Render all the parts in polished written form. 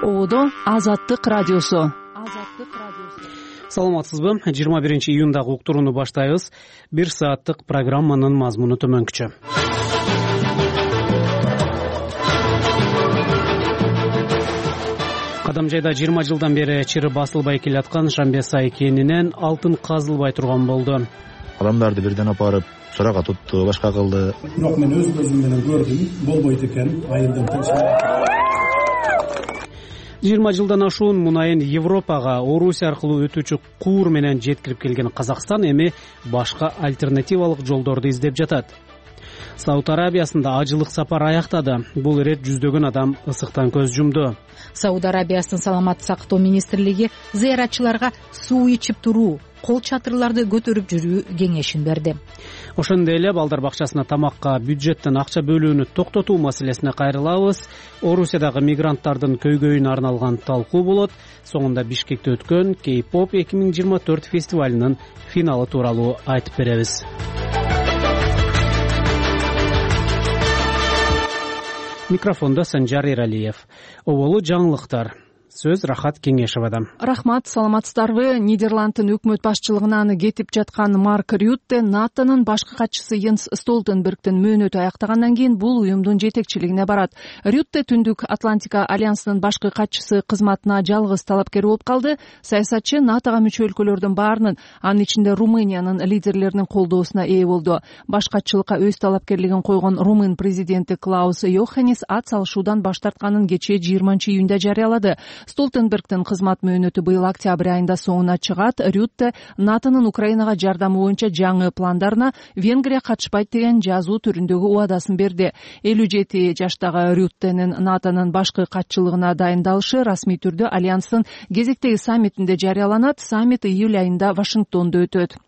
Ободо Азаттык радиосу. Саламатсызбы? 21 июндагы уктурууну баштайбыз. 1 сааттык программанын мазмуну төмөнкүчө. Кадамжайда 20 жылдан бери чыры басылбай келаткан Шамбесай кенинен алтын казылбай турган болду. Адамдарды бирден апарып суракка тутту, башка кылды. Бирок мен өз көзүм менен көрдүм, болбойт экен. Айылдын 20 жылдан ашуун мунайын Европага Орусия аркылуу өтүүчү куур менен жеткирип келген Казакстан эми башка альтернативалык жолдорду издеп жатат. Сауд Арабиясында ажылык сапар аяктады. Бул ирет жүздөгөн адам ысыктан көз жумду. Сауд Арабиясынын саламаттык сактоо министрлиги зыяратчыларга суу ичип туруу, кол чатырларды көтөрүп жүрүү кеңешин берди. Ошондой эле балдар бакчасына тамакка бюджеттен акча бөлүүнү токтотуу маселесине кайрылабыз. Орусиядагы мигранттардын көйгөйүнө арналган талкуу болот. Соңунда Бишкекте өткөн K-pop 2024 фестивалынын финалы тууралуу айтып беребиз. Микрофонда Санжар Эралиев. Оболу жаңылыктар. Сөз Рахат Кеңешевадан. Рахмат, саламатсыздарбы? Нидерландтын өкмөт башчылыгынан кетип жаткан Марк Рютте НАТОнун башкы катчысы Йенс Столтенбергдин мөөнөтү аяктагандан кийин бул уюмдун жетекчилигине барат. Рютте Түндүк Атлантика альянсынын башкы катчысы кызматына жалгыз талапкер болуп калды. Саясатчы НАТОга мүчө өлкөлөрдүн баарынын, анын ичинде Румыниянын лидерлеринин колдоосуна ээ болду. Баш катчылыкка өз талапкерлигин койгон Румын президенти Клаус Йоханнис ат салышуудан баш тартканын кечээ 20 июнда жарыялады. Столтенбергдин кызмат мөөнөтү быйыл октябрь айында соңуна чыгат. Рютте НАТОнун Украинага жардамы боюнча жаңы пландарына Венгрия катышпайт деген жазуу түрүндөгү убадасын берди. 57 жаштагы Рюттенин НАТОнун башкы катчылыгына дайындалышы расмий түрдө альянстын кезектеги саммитинде жарыяланат. Саммит июль айында Вашингтондо өтөт.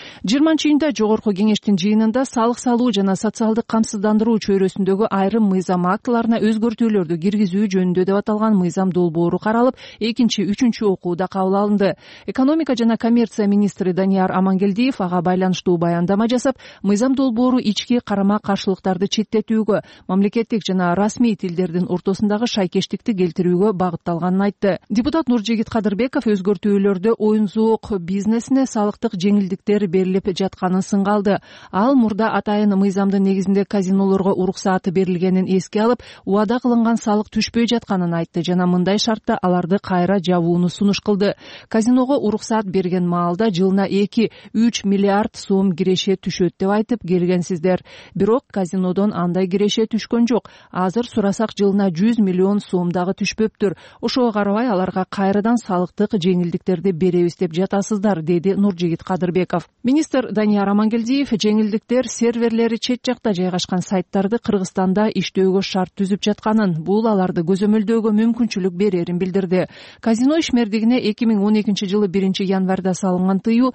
20 июнда жогорку кеңештин жыйынында салык салуу жана социалдык камсыздандыруу чөйрөсүндөгү айрым мыйзам актыларына өзгөртүүлөрдү киргизүү жөнүндө деп аталган мыйзам долбоору каралып, экинчи, үчүнчү окууда кабыл алынды. Экономика жана коммерция министри Данияр Амангелдиев ага байланыштуу баяндама жасап, мыйзам долбоору ички карама каршылыктарды четтетүүгө, мамлекеттик жана расмий тилдердин ортосундагы шайкештикти келтирүүгө багытталганын айтты. Депутат Нуржигит Кадырбеков өзгөртүүлөрдө оюн-зоок бизнесине салыктык жеңилдиктер берилип жатканын сынга алды. Ал мурда атайын мыйзамдын негизинде казинолорго уруксаты берилгенин эске алып, убада кылынган салык түшпөй жатканын айтты жана мындай шартта аларды кайра жабууну сунуш кылды. Казиного уруксат берген маалда жылына 2-3 миллиард сом киреше түшөт деп айтып келгенсиздер. Бирок казинодон андай киреше түшкөн жок. Азыр сурасак жылына 100 миллион сом дагы түшпөптүр. Ошого карабай аларга кайрадан салыктык жеңилдиктерди беребиз деп жатасыздар, деди Нуржигит Кадырбеков. Министр Данияр Амангелдиев жеңилдиктер серверлери чет жакта жайгашкан сайттарды Кыргызстанда иштөөгө шарт түзүп жатканын, бул аларды көзөмөлдөөгө мүмкүнчүлүк берерин билдирди. Казино ишмердигине 2012 жылы 1 январда салынган тыюу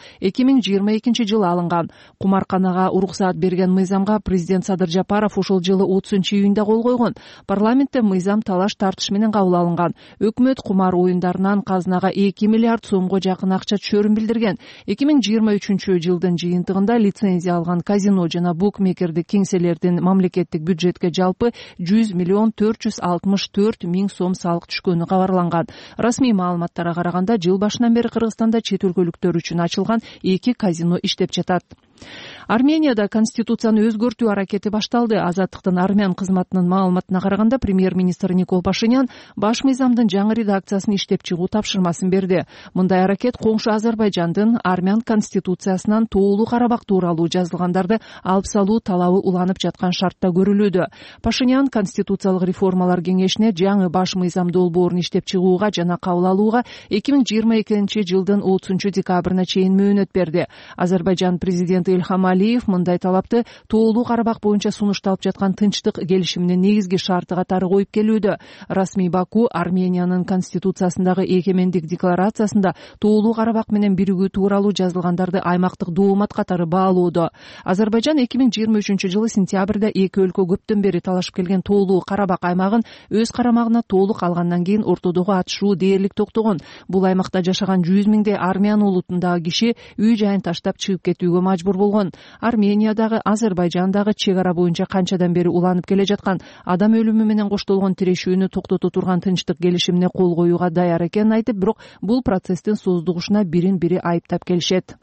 2022 жылы алынган. Кумарканага уруксаат берген мыйзамга президент Садыр Жапаров ушул жылы 30 июнда кол койгон. Парламентте мыйзам талаш тартыш менен кабыл алынган. Өкмөт кумар оюндарынан казынага 2 миллиард сомго жакын акча түшөрүн билдирген. 2023 жылдын жыйынтыгында лицензия алган казино жана букмекердик кеңселердин мамлекеттик бюджетке жалпы 100 миллион 464 миң сом салык түшкөнү кабарланган. Расмий маалыматтарга караганда жыл башынан бери Кыргызстанда чет өлкөлүктөр үчүн ачылган 2 казино иштеп жатат. Арменияда конституцияны өзгөртүү аракети башталды. Азаттыктын армян кызматынын маалыматына караганда премьер-министр Никол Пашинян баш мыйзамдын жаңы редакциясын иштеп чыгуу тапшырмасын берди. Мындай аракет коңшу Азербайжандын армян конституциясынан тоолуу Карабак тууралуу жазылгандарды алып салуу талабы уланып жаткан шартта көрүлүүдө. Пашинян конституциялык реформалар кеңешине жаңы баш мыйзам долбоорун иштеп чыгууга жана кабыл алууга 2022 жылдын 30 декабрына чейин мөөнөт берди. Азербайжан президенти Ильхам Алиев мындай талапты тоолуу Карабак боюнча сунушталып жаткан тынчтык келишиминин негизги шарты катары коюп келүүдө. Расмий Баку Армениянын конституциясындагы эгемендик декларациясында тоолуу Карабак менен биригүү тууралуу жазылгандарды аймактык доомат катары баалоодо. Азербайжан 2023 жылы сентябрда эки өлкө көптөн бери талашып келген тоолуу Карабак аймагын өз карамагына толук алгандан кийин ортодогу атышуу дээрлик токтогон. Бул аймакта жашаган 100 миңдей армян улутундагы киши үй жайын таштап чыгып кетүүгө мажбур мажбур болгон. Армениядагы, Азербайжандагы чек ара боюнча канчадан бери уланып келе жаткан адам өлүмү менен коштолгон тирешүүнү токтото турган тынчтык келишимине кол коюуга даяр экенин айтып, бирок бул процесстин сооздугушуна бирин бири айыптап келишет.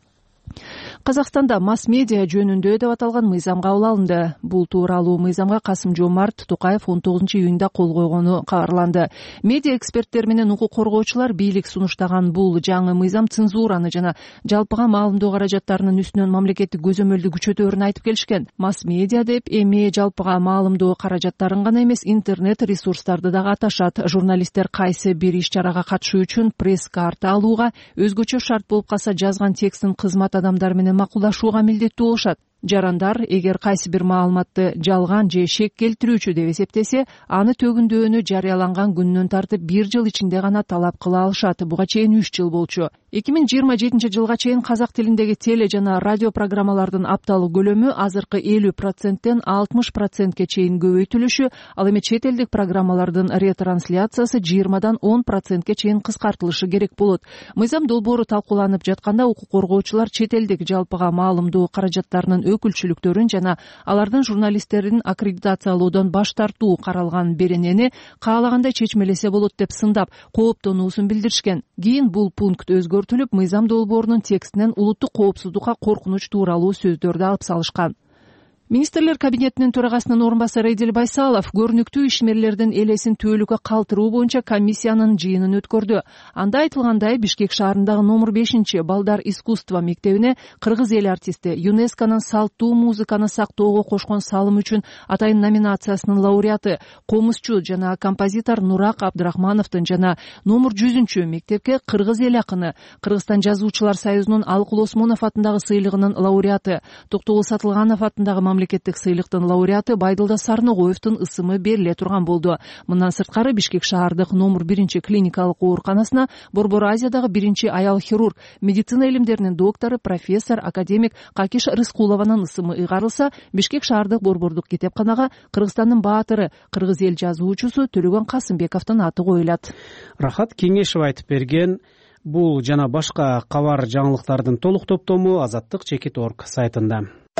Казакстанда масс медиа жөнүндө деп аталган мыйзам кабыл алынды. Бул тууралуу мыйзамга Касым-Жомарт Токаев 19-июнда кол койгону кабарланды. Медиа эксперттер менен укук коргоочулар бийлик сунуштаган бул жаңы мыйзам цензураны жана жалпыга маалымдоо каражаттарынын үстүнөн мамлекеттик көзөмөлдү күчөтөөрүн айтып келишкен. Масс медиа деп эми жалпыга маалымдоо каражаттарын гана эмес, интернет ресурстарды дагы аташат. Журналисттер кайсы бир иш-чарага катышуу үчүн пресс-карта алууга, өзгөчө шарт болуп калса жазган текстин кызмат адамдары менен макулдашууга милдеттүү болушат. Жарандар эгер кайсы бир маалыматты жалган же шек келтирүүчү деп эсептесе, аны төгүндөөнү жарыяланган күнүнөн тартып 1 жыл ичинде гана талап кыла алышат. Буга чейин 3 жыл болчу. 2027-жылга чейин казак тилиндеги теле жана радио программалардын апталык көлөмү азыркы 50%тен 60%ке чейин көбөйтүлүшү, ал эми чет элдик программалардын ретрансляциясы 20-дан 10%ке чейин кыскартылышы керек болот. Мыйзам долбоору талкууланып жатканда укук коргоочулар чет элдик жалпыга маалымдоо каражаттарынын өкүлчүлүктөрүн жана алардын журналисттерин аккредитациялоодон баш тартуу каралган беренени каалагандай чечмелесе болот деп сындап, кооптонуусун билдиришкен. Кийин бул пункт өзгөртүлүп, мыйзам долбоорунун текстинен улуттук коопсуздукка коркунуч тууралуу сөздөрдү алып салышкан. Министрлер кабинетинин төрагасынын орун басары Эдил Байсалов көрүнүктүү ишмерлердин элесин түбөлүккө калтыруу боюнча комиссиянын жыйынын өткөрдү. Анда айтылгандай, Бишкек шаарындагы номер 5 балдар искусство мектебине кыргыз эл артисти, ЮНЕСКОнун салттуу музыканы сактоого кошкон салым үчүн атайын номинациясынын лауреаты, комузчу жана композитор Нурак Абдрахмановдун жана номер 100 мектепке кыргыз эл акыны, Кыргызстан жазуучулар союзунун Алкул Осмонов атындагы сыйлыгынын лауреаты, Токтогул Сатылганов атындагы мамлекеттик сыйлыктын лауреаты Байдылда Сарногоевдун ысымы бериле турган болду. Мындан сырткары Бишкек шаардык номер 1 клиникалык ооруканасына Борбор Азиядагы 1 аял хирург, медицина илимдеринин доктору, профессор, академик Какиш Рыскулованын ысымы ыйгарылса, Бишкек шаардык борбордук китепканага Кыргызстандын баатыры, кыргыз эл жазуучусу Төлөгөн Касымбековдун аты коюлат. Рахат Кеңешева айтып берген. Бул жана башка кабар жаңылыктардын толук топтому Азаттык-Чекит.орг сайтында.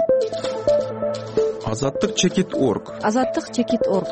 Азаттык-Чекит.орг. Азаттык-Чекит.орг.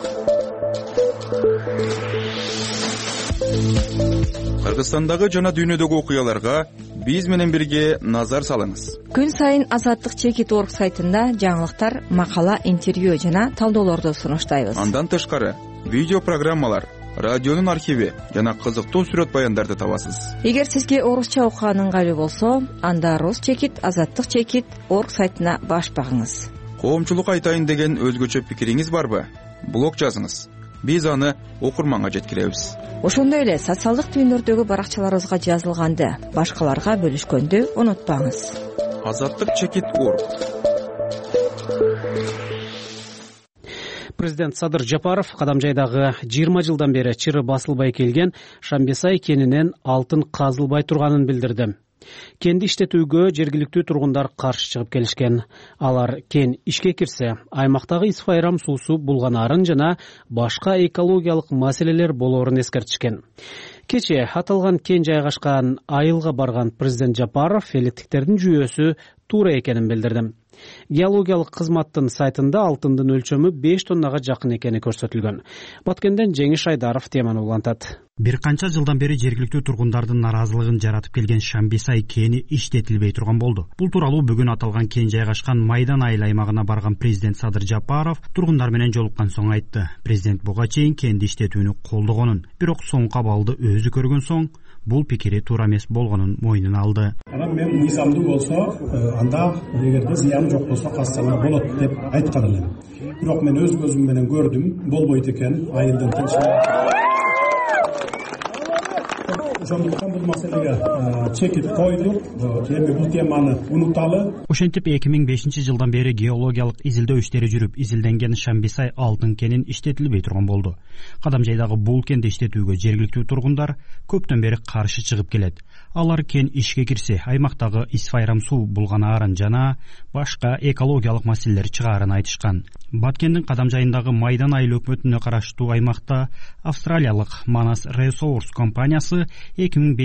Кыргызстандагы жана дүйнөдөгү окуяларга биз менен бирге назар салыңыз. Күн сайын Азаттык-Чекит.орг сайтында жаңылыктар, макала, интервью жана талдоолорду сунуштайбыз. Андан тышкары видео программалар, радионун архиви жана кызыктуу сүрөт баяндарды табасыз. Эгер сизге орусча окуган ыңгайлуу болсо, анда Рус-Чекит, Азаттык-Чекит.орг сайтына баш багыңыз. Коомчулук айтайын деген өзгөчө пикириңиз барбы? Блог жазыңыз. Биз аны окурманга жеткиребиз. Ошондой эле социалдык түйүндөрдөгү баракчаларыбызга жазылганды башкаларга бөлүшкөндү унутпаңыз. Азаттык-Чекит.орг. Президент Садыр Жапаров Кадамжайдагы 20 жылдан бери чыры басылбай келген Шамбесай кенинен алтын казылбай турганын билдирди. Кенди иштетүүгө жергиликтүү тургундар каршы чыгып келишкен. Алар кен ишке кирсе, аймактагы исфайрам суусу булганарын жана башка экологиялык маселелер болоорун эскертишкен. Кечээ аталган кен жайгашкан айылга барган президент Жапаров электиктердин жүйөсү туура экенин билдирди. Геологиялык кызматтын сайтында алтындын өлчөмү 5 тоннага жакын экени көрсөтүлгөн. Баткенден Жеңиш Айдаров теманы улантат. Бир канча жылдан бери жергиликтүү тургундардын наразылыгын жаратып келген Шамбесай кени иштетилбей турган болду. Бул тууралуу бүгүн аталган кен жайгашкан Майдан айыл аймагына барган президент Садыр Жапаров тургундар менен жолуккан соң айтты. Президент буга чейин кенди иштетүүнү колдогонун, бирок соңку абалды өзү көргөн соң бул пикири туура эмес болгонун мойнуна алды. Анан мен мыйзамдуу болсо, анда эгерде зыян жок болсо кассаңар болот деп айткан элем. Бирок мен өз көзүм менен көрдүм, болбойт экен, айылдын тынчы. Ошондуктан бул маселеге чекит койдук. Эми бул теманы унуталы. Ошентип 2005 жылдан бери геологиялык изилдөө иштери жүрүп, изилденген Шамбесай алтын кенин иштетилбей турган болду. Кадамжайдагы бул кенди иштетүүгө жергиликтүү тургундар көптөн бери каршы чыгып келет. Алар кен ишке кирсе, аймактагы исфайрам суу булганарын жана башка экологиялык маселелер чыгаарын айтышкан. Баткендин Кадамжайындагы Майдан айыл өкмөтүнө караштуу аймакта австралиялык Manus Resource компаниясы 2005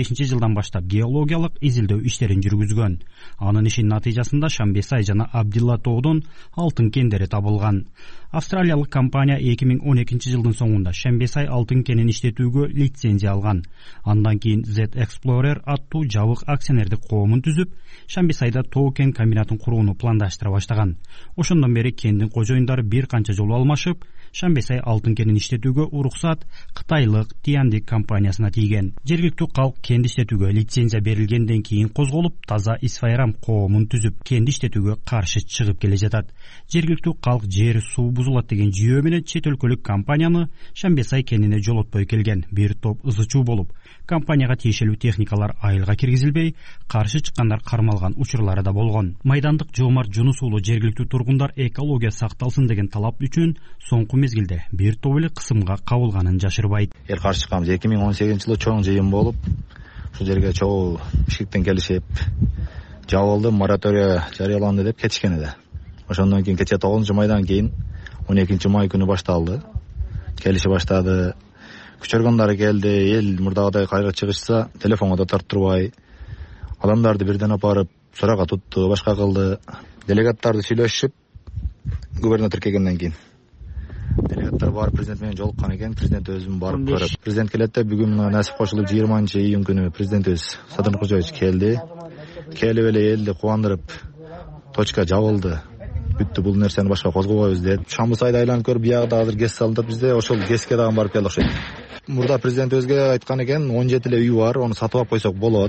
жылдан баштап геологиялык изилдөө иштерин жүргүзгөн. Анын ишинин натыйжасында Шамбесай жана Абдилла тоодон алтын кендери табылган. Австралиялык компания 2012 жылдын соңунда Шамбесай алтын кенин иштетүүгө лицензия алган. Андан кийин Z Explorer аттуу жабык акционердик коомун түзүп, Шамбесайда тоо кен комбинатын курууну пландаштыра баштаган. Ошондон бери кендин кожоюндары бир канча жолу алмашып, Шамбесай алтын кенин иштетүүгө уруксат кытайлык Tiandic компаниясына тийген. Жергиликтүү калк кенди иштетүүгө лицензия берилгенден кийин козголуп, Таза Исфайрам коомун түзүп, кенди иштетүүгө каршы чыгып келе жатат. Жергиликтүү калк жер суу бузулат деген жүйө менен чет өлкөлүк компанияны Шамбесай кенине жолотпой келген. Бир топ ызычуу болуп, компанияга тиешелүү техникалар айылга киргизилбей, каршы чыккандар кармалган учурлары да болгон. Майдандык Жоомарт Жунус уулу жергиликтүү тургундар экология сакталсын деген талап үчүн соңку мезгилде бир топ эле кысымга кабылганын жашырбайт. Эл каршы чыкканбыз. 2018 жылы чоң жыйын болуп, ушул жерге чогуу Бишкектен келишип, жабылды, моратория жарыяланды деп кетишкен эди. Ошондон кийин кече 9-майдан кийин 12-май күнү башталды. Келиши баштады. Күчөргөндөрү келди, эл мурдагыдай кайра чыгышса, телефонго да тарттырбай, адамдарды бирден апарып суракка тутту, башка кылды. Делегаттарды сүйлөшүп, губернатор келгенден кийин делегаттар барып президент менен жолуккан экен. Президент өзүм барып көрүп, президент келет деп бүгүн насип кошулуп 20-июнь күнү президент өз Садыр Кожоевич келди. Келип эле элди кубандырып, точка жабылды. Бүттү, бул нерсени башка козгобойбуз деп. Шамбысайды айланып көрүп, биягда азыр ГЭС салынып бизде, ошол ГЭСке дагы барып келди окшойт. Мурда президент өзгө айткан экен, 17 эле үй бар, аны сатып алып койсок болот.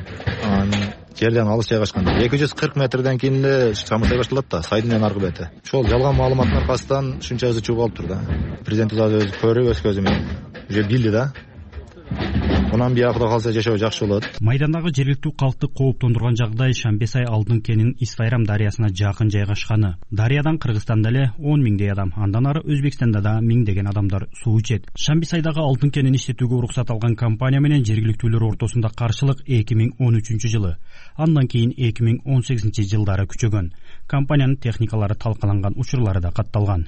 Жерден алыс жайгашкан. 240 метрден кийин эле Шамбысай башталат да, сайдын аркы бети. Ошол жалган маалыматтын аркасынан ушунча ызычуу болуптур да. Президент өзү көрүп, өз көзү менен уже билди да. Онан биякта калса жашоо жакшы болот. Майдандагы жергиликтүү калкты кооптондурган жагдай Шамбесай алтын кенин Исфайрам дарыясына жакын жайгашканы. Дарыядан Кыргызстанда эле 10 миңдей адам, андан ары Өзбекстанда да миңдеген адамдар суу ичет. Шамбесайдагы алтын кенин иштетүүгө уруксат алган компания менен жергиликтүүлөр ортосунда каршылык 2013 жылы, андан кийин 2018 жылдары күчөгөн. Компаниянын техникалары талкаланган учурлары да катталган.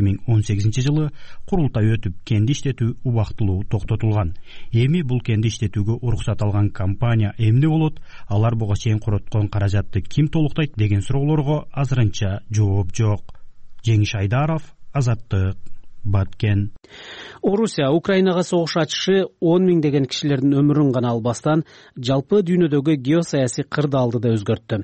2018 жылы курултай өтүп, кенди иштетүү убактылуу токтотулган. Эми бул кенди иштетүүгө уруксат алган компания эмне болот? Алар буга чейин короткон каражатты ким толуктайт деген суроолорго азырынча жооп жок. Жеңиш Айдаров, Азаттык, Баткен. Орусия Украинага согуш ачышы 10 миңдеген кишилердин өмүрүн гана албастан, жалпы дүйнөдөгү геосаясий кырдаалды да өзгөрттү.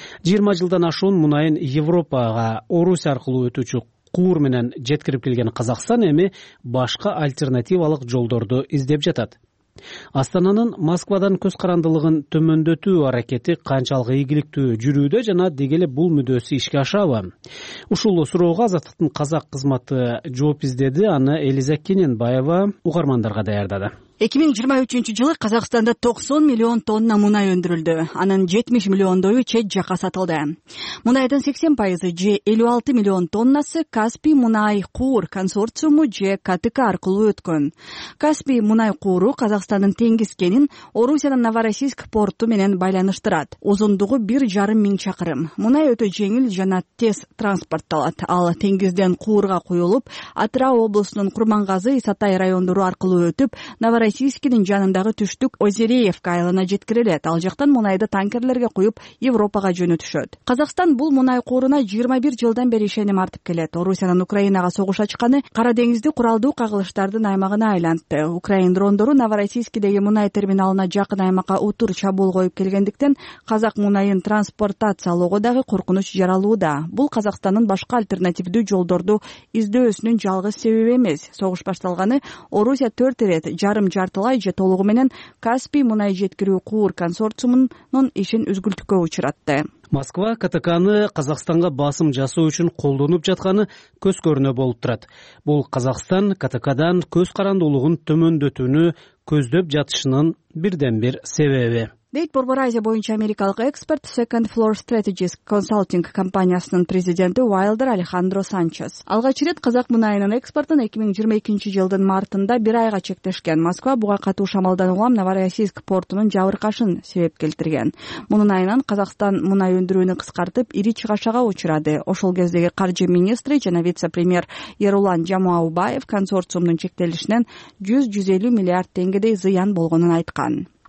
20 жылдан ашуун мунайын Европага Орусия аркылуу өтүүчү куур менен жеткирип келген Казакстан эми башка альтернативалык жолдорду издеп жатат. Астананын Москвадан көз карандылыгын төмөндөтүү аракети канчалык ийгиликтүү жүрүүдө жана дегеле бул мүдөөсү ишке ашабы? Ушул суроого Азаттыктын казак кызматы жооп издеди. Аны Элиза Кененбаева угармандарга даярдады. 2023 жылы Казакстанда 90 миллион тонна мунай өндүрүлдү. Анын 70 миллиондою чет жакка сатылды. Мунайдын 80% же 56 миллион тоннасы Каспий мунай куур консорциуму же КТК аркылуу өткөн. Каспий мунай кууру Казакстандын теңиз кенин Орусиянын Новороссийск порту менен байланыштырат. Узундугу 1,5 миң чакырым. Мунай өтө жеңил жана тез транспортталат. Ал теңизден куурга куюлуп, Атырау облусунун Курмангазы, Исатай райондору аркылуу өтүп, Новороссийскинин жанындагы түштүк Озереевка айылына жеткирилет. Ал жактан мунайды танкерлерге куюп Европага жөнөтүшөт. Казакстан бул мунай кууруна 21 жылдан бери ишеним артып келет. Орусиянын Украинага согуш ачканы Кара деңизди куралдуу кагылыштардын аймагына айлантты. Украин дрондору Новороссийскидеги мунай терминалына жакын аймакка утур чабуул коюп келгендиктен казак мунайын транспортациялоого дагы коркунуч жаралууда. Бул Казакстандын башка альтернативдүү жолдорду издөөсүнүн жалгыз себеби эмес. Согуш башталганы Орусия 4 ирет жарым-жартылай же толугу менен Каспий мунай жеткирүү куур консорциумунун ишин үзгүлтүккө учуратты. Москва КТКны Казакстанга басым жасоо үчүн колдонуп жатканы көз көрүнө болуп турат. Бул Казакстан КТКдан көз карандуулугун төмөндөтүүнү көздөп жатышынын бирден бир себеби. Дейт Борбор Азия боюнча америкалык эксперт Second Floor Strategies Consulting компаниясынын президенти Уайлдер Алехандро Санчес. Алгач ирет казак мунайынын экспортун 2022 жылдын мартында 1 айга чектешкен. Москва буга катуу шамалдан улам Новороссийск портунун жабыркашын себеп келтирген. Мунун айынан Казакстан мунай өндүрүүнү кыскартып, ири чыгашага учурады. Ошол кездеги каржы министри жана вице-премьер Ерулан Жамаубаев консорциумдун чектелишинен 100-150 миллиард теңгедей зыян болгонун айткан.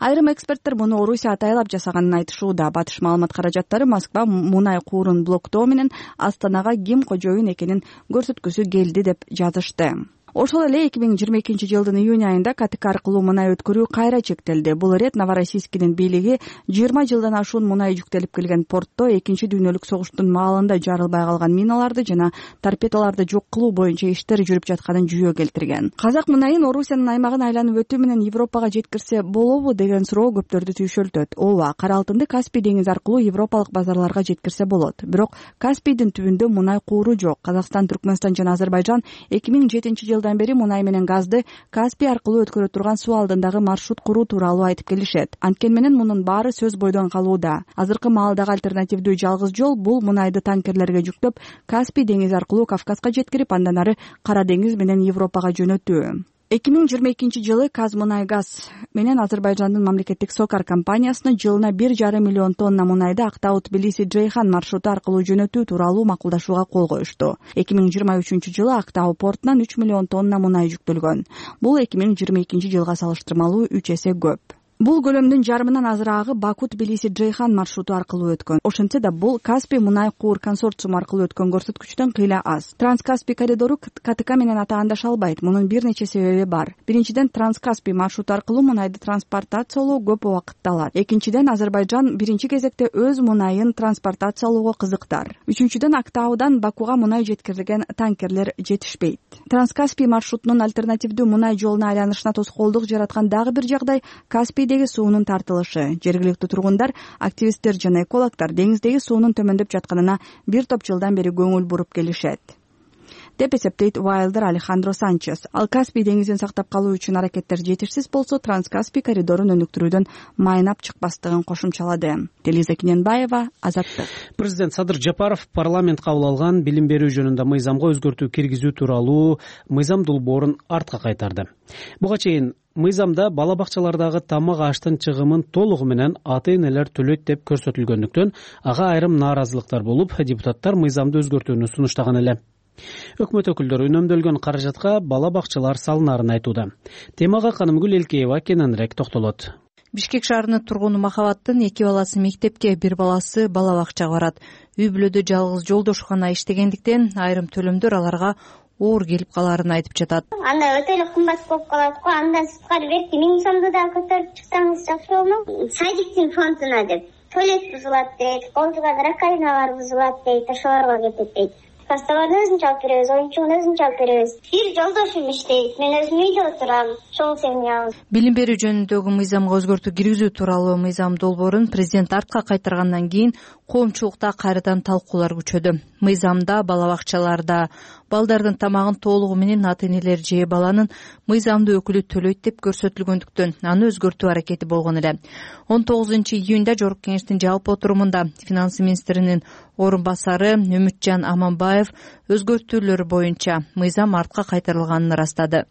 Айрым эксперттер муну Орусия атайлап жасаганын айтышууда. Батыш маалымат каражаттары Москва мунай куурун блоктоо менен Астанага ким кожоюн экенин көрсөткүсү келди деп жазышты. Ошол эле 2022-жылдын июнь айында КТК аркылуу мунай өткөрүү кайра чектелди. Бул ирет Новороссийскинин бийлиги 20 жылдан ашуун мунай жүктелип келген портто Экинчи дүйнөлүк согуштун маалында жарылбай калган миналарды жана торпедолорду жок кылуу боюнча иштер жүрүп жатканын жүйө келтирген. Казак мунайын Орусиянын аймагын айланып өтүү менен Европага жеткирсе болобу деген суроо көптөрдү түйшөлтөт. Ооба, кара алтынды Каспий деңизи аркылуу европалык базарларга жеткирсе болот. Бирок Каспийдин түбүндө мунай кууру жок. Казакстан, Түркмөнстан жана Азербайжан 2007-жылдан бери мунай менен газды Каспий аркылуу өткөрө турган суу алдындагы маршрут куруу тууралуу айтып келишет. Анткени менен мунун баары сөз бойдон калууда. Азыркы маалдагы альтернативдүү жалгыз жол бул мунайды танкерлерге жүктөп Каспий деңизи аркылуу Кавказга жеткирип, андан ары Кара деңиз менен Европага жөнөтүү. 2022-жылы Казмунайгаз менен Азербайжандын мамлекеттик Сокар компаниясына жылына 1,5 миллион тонна мунайды Актау-Тбилиси-Джейхан маршруту аркылуу жөнөтүү тууралуу макулдашууга кол коюшту. 2023-жылы Актау портунан 3 миллион тонна мунай жүктөлгөн. Бул 2022-жылга салыштырмалуу 3 эсе көп. Бул көлөмдүн жарымынан азыраагы Баку-Тбилиси-Джейхан маршруту аркылуу өткөн. Ошентсе да бул Каспий мунай куур консорциуму аркылуу өткөн көрсөткүчтөн кыйла аз. Транскаспий коридору КТК менен атаандаш албайт. Мунун бир нече себеби бар. Биринчиден, Транскаспий маршруту аркылуу мунайды транспортациялоо көп убакытты алат. Экинчиден, Азербайжан биринчи кезекте өз мунайын транспортациялоого кызыктар. Үчүнчүдөн, Актаудан Бакуга мунай жеткирилген танкерлер жетишпейт. Транскаспий маршрутунун альтернативдүү мунай жолуна айланышына тоскоолдук жараткан дагы бир жагдай Каспийдеги суунун тартылышы. Жергиликтүү тургундар, активисттер жана экологдор деңиздеги суунун төмөндөп жатканына бир топ жылдан бери көңүл буруп келишет деп эсептейт Уайлдер Алехандро Санчес. Ал Каспий деңизин сактап калуу үчүн аракеттер жетишсиз болсо, Транскаспий коридорун өнүктүрүүдөн майнап чыкпастыгын кошумчалады. Делиза Киненбаева, Азаттык. Президент Садыр Жапаров парламент кабыл алган билим берүү жөнүндө мыйзамга өзгөртүү киргизүү тууралуу мыйзам долбоорун артка кайтарды. Буга чейин мыйзамда бала бакчалардагы тамак аштын чыгымын толугу менен ата-энелер төлөйт деп көрсөтүлгөндүктөн ага айрым нааразылыктар болуп, депутаттар мыйзамды өзгөртүүнү сунуштаган эле. Өкмөт өкүлдөрү үнөмдөлгөн каражатка бала бакчалар салынарын айтууда. Темага Канымгүл Элкеева кененирээк токтолот. Бишкек шаарынын тургуну Махабаттын 2 баласы мектепке, 1 баласы бала бакчага барат. Үй бүлөдө жалгыз жолдошкана иштегендиктен айрым төлөмдөр аларга оор келип каларын айтып жатат. Анда өтө эле кымбат болуп калат го. Андан сырткары берки 1000 сомду да көтөрүп чыксаңыз жакшы болмок. Садиктин фондуна деп туалет бузулат дейт, колдуган раковиналар бузулат дейт, ошолорго кетет дейт. Пасталарды өзүнчө алып беребиз, оюнчугун өзүнчө алып беребиз. Бир жолдошум иштейт, мен өзүм үйдө отурам, чоң семьябыз. Билим берүү жөнүндөгү мыйзамга өзгөртүү киргизүү тууралуу мыйзам долбоорун президент артка кайтаргандан кийин коомчулукта кайрадан талкуулар күчөдү. Мыйзамда бала бакчаларда балдардын тамагын толугу менен ата-энелер же баланын мыйзамдуу өкүлү төлөйт деп көрсөтүлгөндүктөн аны өзгөртүү аракети болгон эле. 19-июнда Жогорку кеңештин жалпы отурумунда финансы министринин орун басары Үмүтжан Аманбаев өзгөртүүлөр боюнча мыйзам артка кайтарылганын ырастады.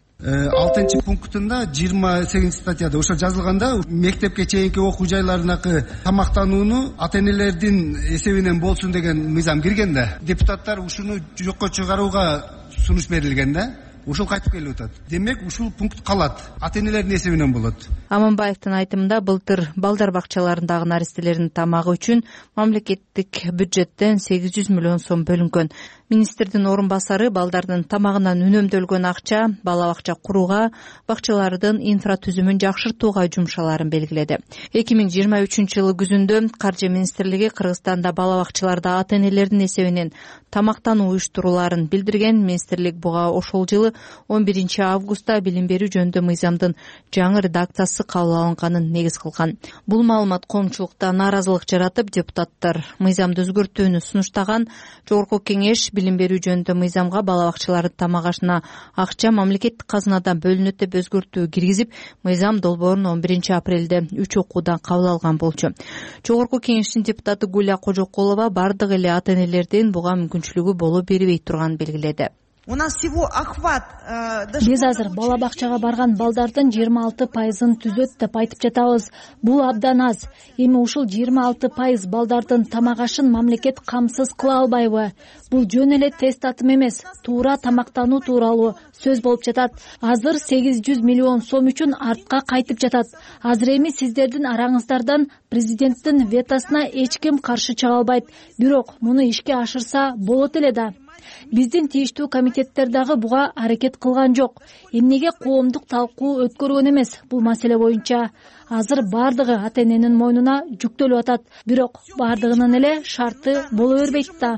6-пунктунда 28-статьяда ошо жазылганда мектепке чейинки окуу жайларындагы тамактанууну ата-энелердин эсебинен болсун деген мыйзам кирген да. Депутаттар ушуну жокко чыгарууга сунуш берилген да. Ушул кайтып келип атат. Демек ушул пункт калат. Ата-энелердин эсебинен болот. Аманбаевдин айтымында былтыр балдар бакчаларындагы наристелердин тамагы үчүн мамлекеттик бюджеттен 800 миллион сом бөлүнгөн. Министрдин орун басары балдардын тамагынан үнөмдөлгөн акча бала бакча курууга, бакчалардын инфратүзүмүн жакшыртууга жумшаларын белгиледи. 2023-жылы күзүндө Каржы министрлиги Кыргызстанда бала бакчаларда ата-энелердин эсебинен тамактануу уюштурууларын билдирген. Министрлик буга ошол жылы 11-августта билим берүү жөнүндө мыйзамдын жаңы редакциясы кабыл алынганын негиз кылган. Бул маалымат коомчулукта нааразылык жаратып, депутаттар мыйзамды өзгөртүүнү сунуштаган. Жогорку кеңеш билим берүү жөнүндө мыйзамга бала бакчалардын тамак ашына акча мамлекеттик казынадан бөлүнөт деп өзгөртүү киргизип, мыйзам долбоорун 11-апрелде 3 окуудан кабыл алган болчу. Жогорку кеңештин депутаты Гүлия Кожокулова бардык эле ата-энелердин буга мүмкүнчүлүгү боло бербей турганын белгиледи. Биз азыр бала бакчага барган балдардын 26%-ын түзөт деп айтып жатабыз. Бул абдан аз. Эми ушул 26% балдардын тамак ашын мамлекет камсыз кыла албайбы? Бул жөн эле тест атым эмес, туура тамактануу тууралуу сөз болуп жатат. Азыр 800 миллион сом үчүн артка кайтып жатат. Азыр эми сиздердин араңыздардан президенттин ветосуна эч ким каршы чыга албайт. Бирок муну ишке ашырса болот эле да. Биздин тийиштүү комитеттер дагы буга аракет кылган жок. Эмнеге коомдук талкуу өткөргөн эмес бул маселе боюнча? Азыр бардыгы ата эненин мойнуна жүктөлүп атат. Бирок бардыгынын эле шарты боло бербейт да.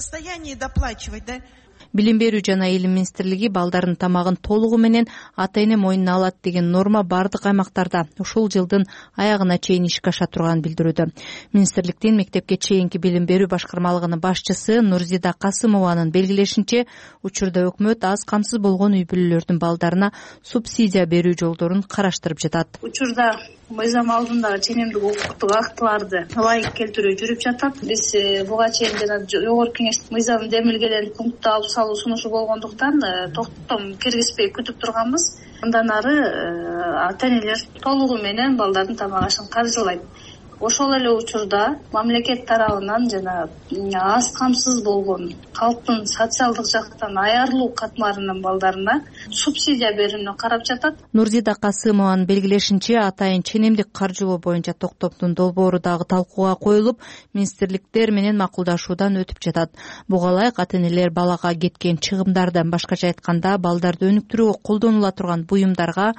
Билим берүү жана илим министрлиги балдардын тамагын толугу менен ата эне мойнуна алат деген норма бардык аймактарда ушул жылдын аягына чейин ишке аша турганын билдирүүдө. Министрликтин мектепке чейинки билим берүү башкармалыгынын башчысы Нурзида Касымованын белгилешинче, учурда өкмөт аз камсыз болгон үй бүлөлөрдүн балдарына субсидия берүү жолдорун караштырып жатат. Учурда мыйзам алдындагы ченемдик укуктук актыларды ылайык келтирүү жүрүп жатат. Биз буга чейин жана жогорку кеңеш мыйзам демилгелен пунктта алып салуу сунушу болгондуктан токтом киргизбей күтүп турганбыз. Мындан ары ата энелер толугу менен балдардын тамак ашын каржылайт. Ошол эле учурда мамлекет тарабынан жана аз камсыз болгон калктын социалдык жактан аярлуу катмарынын балдарына субсидия берүүнү карап жатат. Нурзида Касымованын белгилешинче, атайын ченемдик каржылоо боюнча токтомдун долбоору дагы талкууга коюлуп, министрликтер менен макулдашуудан өтүп жатат. Буга ылайык ата энелер балага кеткен чыгымдардан, башкача айтканда балдарды өнүктүрүүгө колдонула турган буюмдарга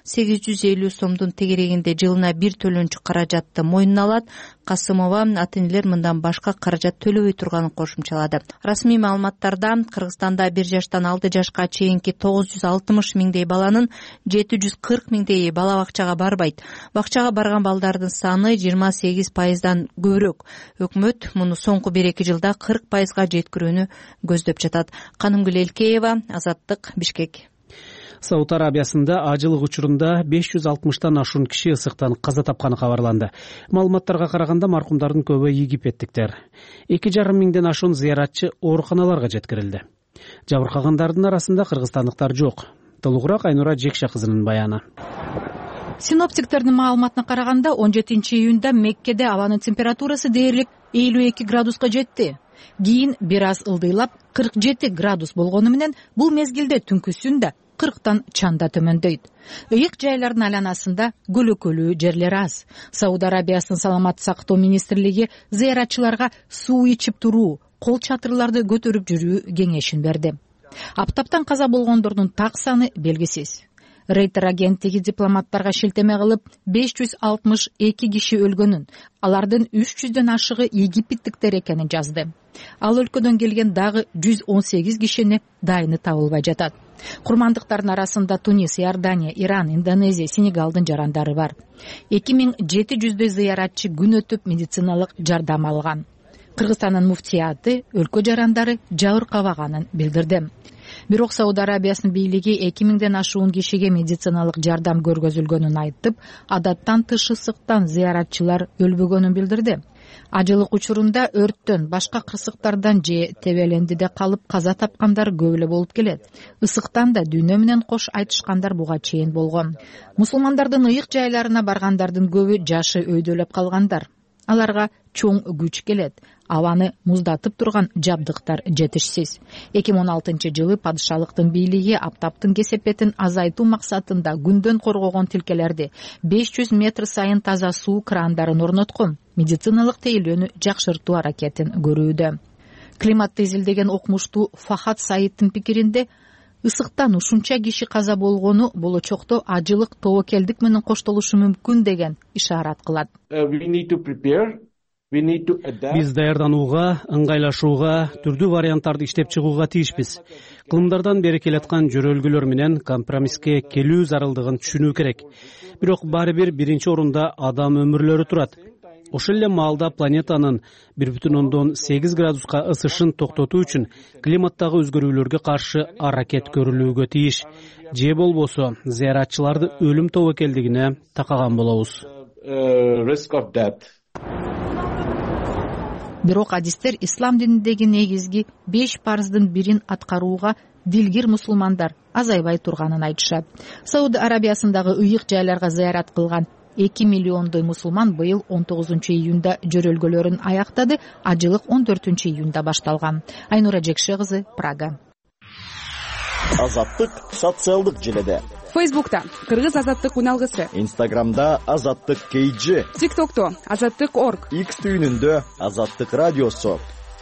850 сомдун тегерегинде жылына бир төлөнчү каражатты мойнуна алат. Касымова ата энелер мындан башка каражат төлөбөй турганын кошумчалады. Расмий маалыматтарда Кыргызстанда 1 жаштан 6 жашка чейинки 960 миңдей баланын 740 миңдейи бала бакчага барбайт. Бакчага барган балдардын саны 28%дан көбүрөөк. Өкмөт муну соңку 1-2 жылда 40%га жеткирүүнү көздөп жатат. Канымгүл Элкеева, Азаттык, Бишкек. Сауд Арабиясында ажылык учурунда 560тан ашуун киши ысыктан каза тапканы кабарланды. Маалыматтарга караганда маркумдардын көбү египеттиктер. 2,5 миңден ашуун зыяратчы ооруканаларга жеткирилди. Жабыркагандардын арасында кыргызстандыктар жок. Толугураак Айнура Жекша кызынын баяны. Синоптиктердин маалыматына караганда 17-июнда Меккеде абанын температурасы дээрлик 52 градуска жетти. Кийин бир аз ылдыйлап 47 градус болгону менен бул мезгилде түнкүсүндө 40тан чанда төмөндөйт. Ыйык жайлардын айланасында көлөкөлүү жерлер аз. Сауд Арабиясынын саламаттык сактоо министрлиги зыяратчыларга суу ичип туруу, кол чатырларды көтөрүп жүрүү кеңешин берди. Аптаптан каза болгондордун так саны белгисиз. Рейтер агенттиги дипломаттарга шилтеме кылып 562 киши өлгөнүн, алардын 300дөн ашыгы египеттиктер экенин жазды. Ал өлкөдөн келген дагы 118 кишини дайыны табылбай жатат. Курмандыктардын арасында Тунис, Иордания, Иран, Индонезия, Сенегалдын жарандары бар. 2700дөй зыяратчы күн өтүп медициналык жардам алган. Кыргызстандын муфтияты өлкө жарандары жабыркабаганын билдирди. Бирок Сауд Арабиясынын бийлиги 2000ден ашуун кишиге медициналык жардам көргөзүлгөнүн айтып, адаттан тыш ысыктан зыяратчылар өлбөгөнүн билдирди. Ажылык учурунда өрттөн, башка кырсыктардан же тебелендиде калып каза тапкандар көп эле болуп келет. Ысыктан да дүйнө менен кош айтышкандар буга чейин болгон. Мусулмандардын ыйык жайларына баргандардын көбү жашы өйдөлөп калгандар. Аларга чоң күч келет. Абаны муздатып турган жабдыктар жетишсиз. 2016-жылы падышалыктын бийлиги аптаптын кесепетин азайтуу максатында күндөн коргогон тилкелерди 500 метр сайын таза суу крандарын орноткон, медициналык тейлөөнү жакшыртуу аракетин көрүүдө. Климатты изилдеген окумуштуу Фахат Саиддин пикиринде, ысыктан ушунча киши каза болгону болочокто ажылык тобокелдик менен коштолушу мүмкүн деген ишарат кылат. Биз даярданууга, ыңгайлашууга, түрдүү варианттарды иштеп чыгууга тийишпиз. Кылымдардан бери келаткан жөрөлгүлөр менен компромисске келүү зарылдыгын түшүнүү керек. Бирок баары бир биринчи орунда адам өмүрлөрү турат. Ошол эле маалда планетанын 1,8 градуска ысышын токтотуу үчүн климаттагы өзгөрүүлөргө каршы аракет көрүлүүгө тийиш. Же болбосо зыяратчыларды өлүм тобокелдигине такаган болобуз. Бирок адистер ислам дининдеги негизги 5 парыздын бирин аткарууга дилгир мусулмандар азайбай турганын айтышат. Сауд Арабиясындагы ыйык жайларга зыярат кылган 2 миллиондой мусулман быйыл 19-июнда жөрөлгөлөрүн аяктады, ажылык 14-июнда башталган. Айнура Жекше кызы, Прага. Азаттык социалдык желеде. Фейсбукта Кыргыз азаттык уналгысы. Инстаграмда Азаттык KG. ТикТокто Азаттык.орг. X түйүнүндө Азаттык радиосу.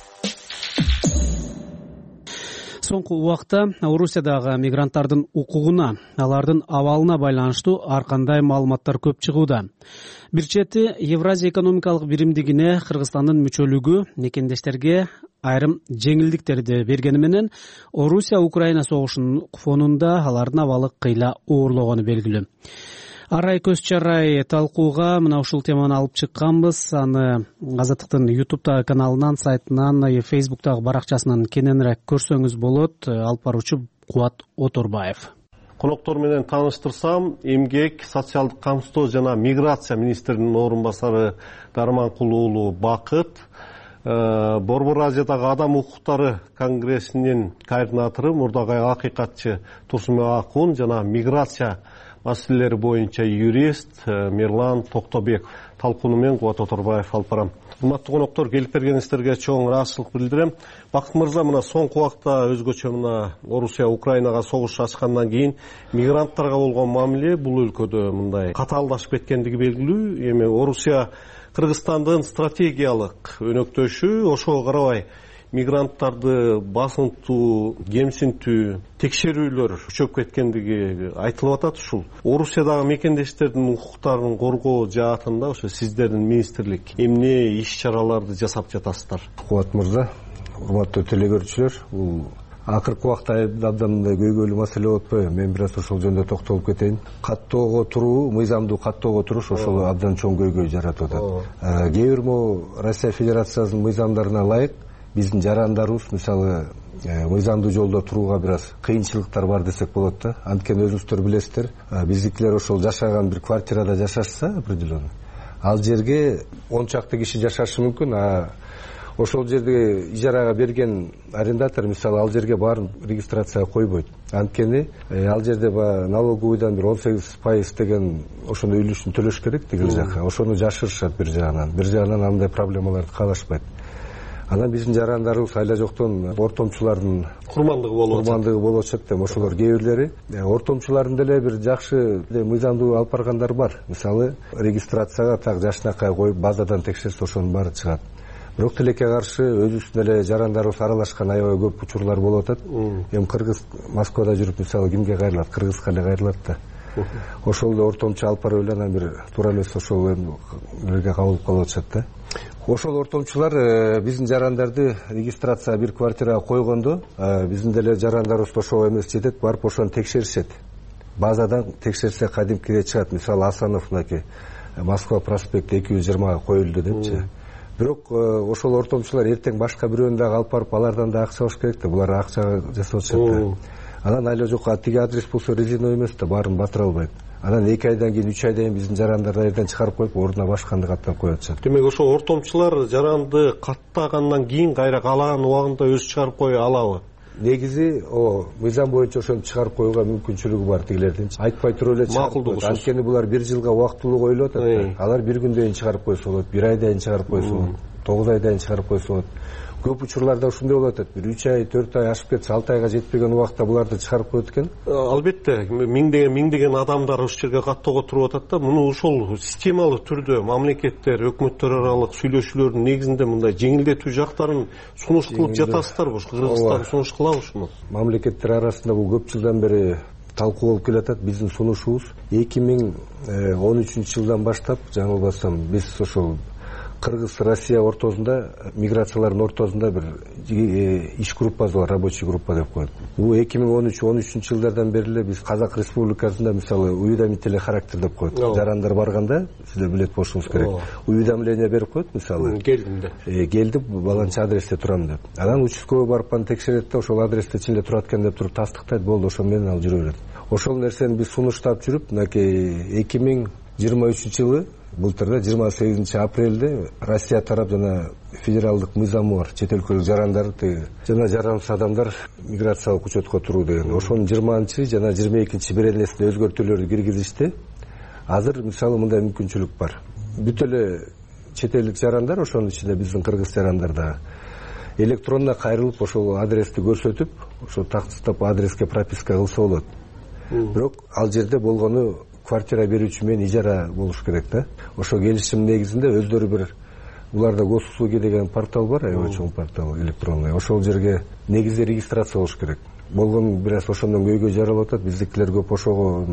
Соңку убакта Орусиядагы мигранттардын укугуна, алардын абалына байланыштуу ар кандай маалыматтар көп чыгууда. Бир чети Евразия экономикалык биримдигине Кыргызстандын мүчөлүгү мекендештерге айрым жеңилдиктерди бергени менен Орусия-Украина согушунун фонунда алардын абалы кыйла оорлогону белгилүү. Арай көз чарай талкууга мына ушул теманы алып чыкканбыз. Аны Азаттыктын YouTube'дагы каналынан, сайтынан, Facebook'тагы баракчасынан кененирээк көрсөңүз болот. Алып баруучу Кубат Оторбаев. Коноктор менен тааныштырсам, эмгек, социалдык камсыздоо жана миграция министринин орун басары Дарманкул уулу Бакыт, Борбор Азиядагы адам укуктары конгрессинин координатору мурдагы акыйкатчы Турсунбек Акун жана миграция маселелери боюнча юрист Мирлан Токтобеков талкууну мен Кубат Оторбаев алып барам. Урматтуу коноктор, келип бергениңиздерге чоң ыраазычылык билдирем. Бакыт мырза, мына соңку убакта өзгөчө мына Орусия Украинага согуш ачкандан кийин мигранттарга болгон мамиле бул өлкөдө мындай катаалдашып кеткендиги белгилүү. Эми Орусия Кыргызстандын стратегиялык өнөктөшү, ошого карабай мигранттарды басынтуу, кемсинтүү, текшерүүлөр күчөп кеткендиги айтылып атат. Ушул Орусиядагы мекендештердин укуктарын коргоо жаатында ошо сиздердин министрлик эмне иш чараларды жасап жатасыздар? Кубат мырза, урматтуу телегөрүүчүлөр, бул акыркы убакта абдан көйгөйлүү маселе болуп атпайбы? Мен бир аз ошол жөнүндө токтолуп кетейин. Каттоого туруу, мыйзамдуу каттоого туруш ошол абдан чоң көйгөй жаратып атат. Кээ бир Россия Федерациясынын мыйзамдарына ылайык биздин жарандарыбыз мисалы мыйзамдуу жолдо турууга бир аз кыйынчылыктар бар десек болот да. Анткени өзүңүздөр билесиздер, биздикилер ошол жашаган бир квартирада жашашса определенно, ал жерге 10 чакты киши жашашы мүмкүн, а ошол жерде ижарага берген арендатор мисалы ал жерге баарын регистрацияга койбойт. Анткени ал жерде налоговыйдан бир 18% деген ошондой үлүшүн төлөш керек тигил жака. Ошону жашырышат бир жагынан. Бир жагынан андай проблемаларды каалашпайт. Анан биздин жарандарыбыз айла жоктон ортомчулардын курмандыгы болуп атышат да. Ошолор кээ бирлери ортомчулардын деле бир жакшы мыйзамдуу алып баргандар бар. Мисалы регистрацияга так жашынакай коюп базадан текшерсе ошонун баары чыгат. Бирок тилекке каршы өзүбүздүн эле жарандарыбыз аралашкан аябай көп учурлар болуп атат. Эми кыргыз Москвада жүрүп мисалы кимге кайрылат? Кыргызга эле кайрылат да. Ошол ортомчу алып барып эле анан бир туура эмес ошол элге кабылып калып атышат да. Ошол ортомчулар биздин жарандарды регистрацияга бир квартирага койгондо, биздин деле жарандарыбыз ошого эмес жетет, барып ошону текшеришет. Базадан текшерсе кадимкиге чыгат. Мисалы Асанов мынакей Москва проспекти 220-га коюлду депчи. Бирок ошол ортомчулар эртең башка бирөөнү дагы алып барып алардан да акча алыш керек да. Булар акча жасап атышат. Анан айла жок тиги адрес болсо резиновый эмес да, баарын батыра албайт. Анан 2 айдан кийин 3 айдан кийин биздин жарандарды айдан чыгарып коюп, ордуна башканды каттап коюп атышат. Демек ошол ортомчулар жаранды каттагандан кийин кайра каалаган убагында өзү чыгарып кое алабы? Негизи мыйзам боюнча ошону чыгарып коюуга мүмкүнчүлүгү бар тигилердин. Айтпай туруп эле чыгарып. Анткени булар 1 жылга убактылуу коюлуп атат. Алар 1 күндөн кийин чыгарып койсо болот, 1 айдан кийин чыгарып койсо болот, 9 айдан кийин чыгарып койсо болот. Көп учурларда ушундай болуп атат. 3 ай, 4 ай ашып кетсе, 6 айга жетпеген убакта буларды чыгарып коет экен. Албетте, миңдеген адамдар ушул жерге каттоого туруп атат да. Муну ошол системалуу түрдө мамлекеттер, өкмөттөр аралык сүйлөшүүлөрдүн негизинде мындай жеңилдетүү жактарын сунуш кылып жатасыздарбы? Кыргызстан сунуш кылабы ушуну? Мамлекеттер арасында бул көп жылдан бери талкуу болуп келатат. Биздин сунушубуз 2013-жылдан баштап, жаңылбасам, биз ошол Кыргыз-Россия ортосунда, миграциялардын ортосунда бир иш группасы бар, рабочий группа деп коет. Бул 2013-жылдардан бери эле биз Казак Республикасында мисалы уведомительный характер деп коет. Жарандар барганда, сиздер билет болушуңуз керек. Уведомление берип коет мисалы. Келдим деп. Келдим, баланча адресте турам деп. Анан участковый барып аны текшерет да, ошол адресте ичинде турат экен деп туруп тастыктайт, болду, ошол менен ал жүрө берет. Ошол нерсени биз сунуштап жүрүп, мынакей 2023-жылы былтырда 28 апрелде Россия тарап жана федералдык мыйзамы бар, чет өлкөлүк жарандар жана жарансыз адамдар миграциялык учетко туруу деген. Ошонун 20 жана 22 беренесине өзгөртүүлөрдү киргизишти. Азыр мисалы мындай мүмкүнчүлүк бар. Бүт эле чет элдик жарандар, ошонун ичинде биздин кыргыз жарандар да электронно кайрылып ошол адрести көрсөтүп, ошо тактыстап адреске прописка кылса болот. Бирок ал жерде болгону квартира берүүчү менен ижара болуш керек да. Ошо келишим негизинде өздөрү бир буларда госуслуги деген портал бар, аябай чоң портал электронный. Ошол жерге негизи регистрация болуш керек. Болгон бир аз ошондон көйгөй жаралып атат. Биздикилер көп ошого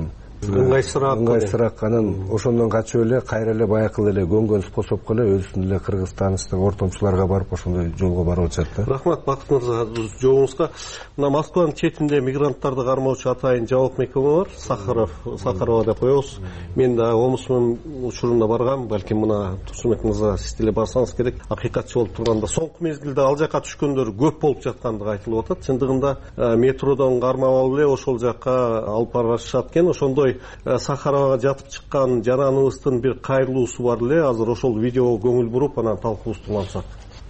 ыңгайсыраак анан ошондон качып эле кайра эле баякы эле көнгөн способко эле өзүнүн эле кыргыз тааныштык ортомчуларга барып ошондой жолго барып атышат да. Рахмат Бакыт мырза жообуңузга. Мына Москванын четинде мигранттарды кармоочу атайын жабык мекеме бар, Сахарова деп коебуз. Мен да Омусмун учурунда баргам, балким мына Турсунбек мырза сиз деле барсаңыз керек. Акыйкатчы болуп турганда соңку мезгилде ал жака түшкөндөр көп болуп жаткандыгы айтылып атат. Чындыгында метродон кармап алып эле ошол жака алып барышат экен. Ошондой Сахаровага жатып чыккан жараныбыздын бир кайрылуусу бар эле. Азыр ошол видеого көңүл буруп анан талкуубузду улантсак.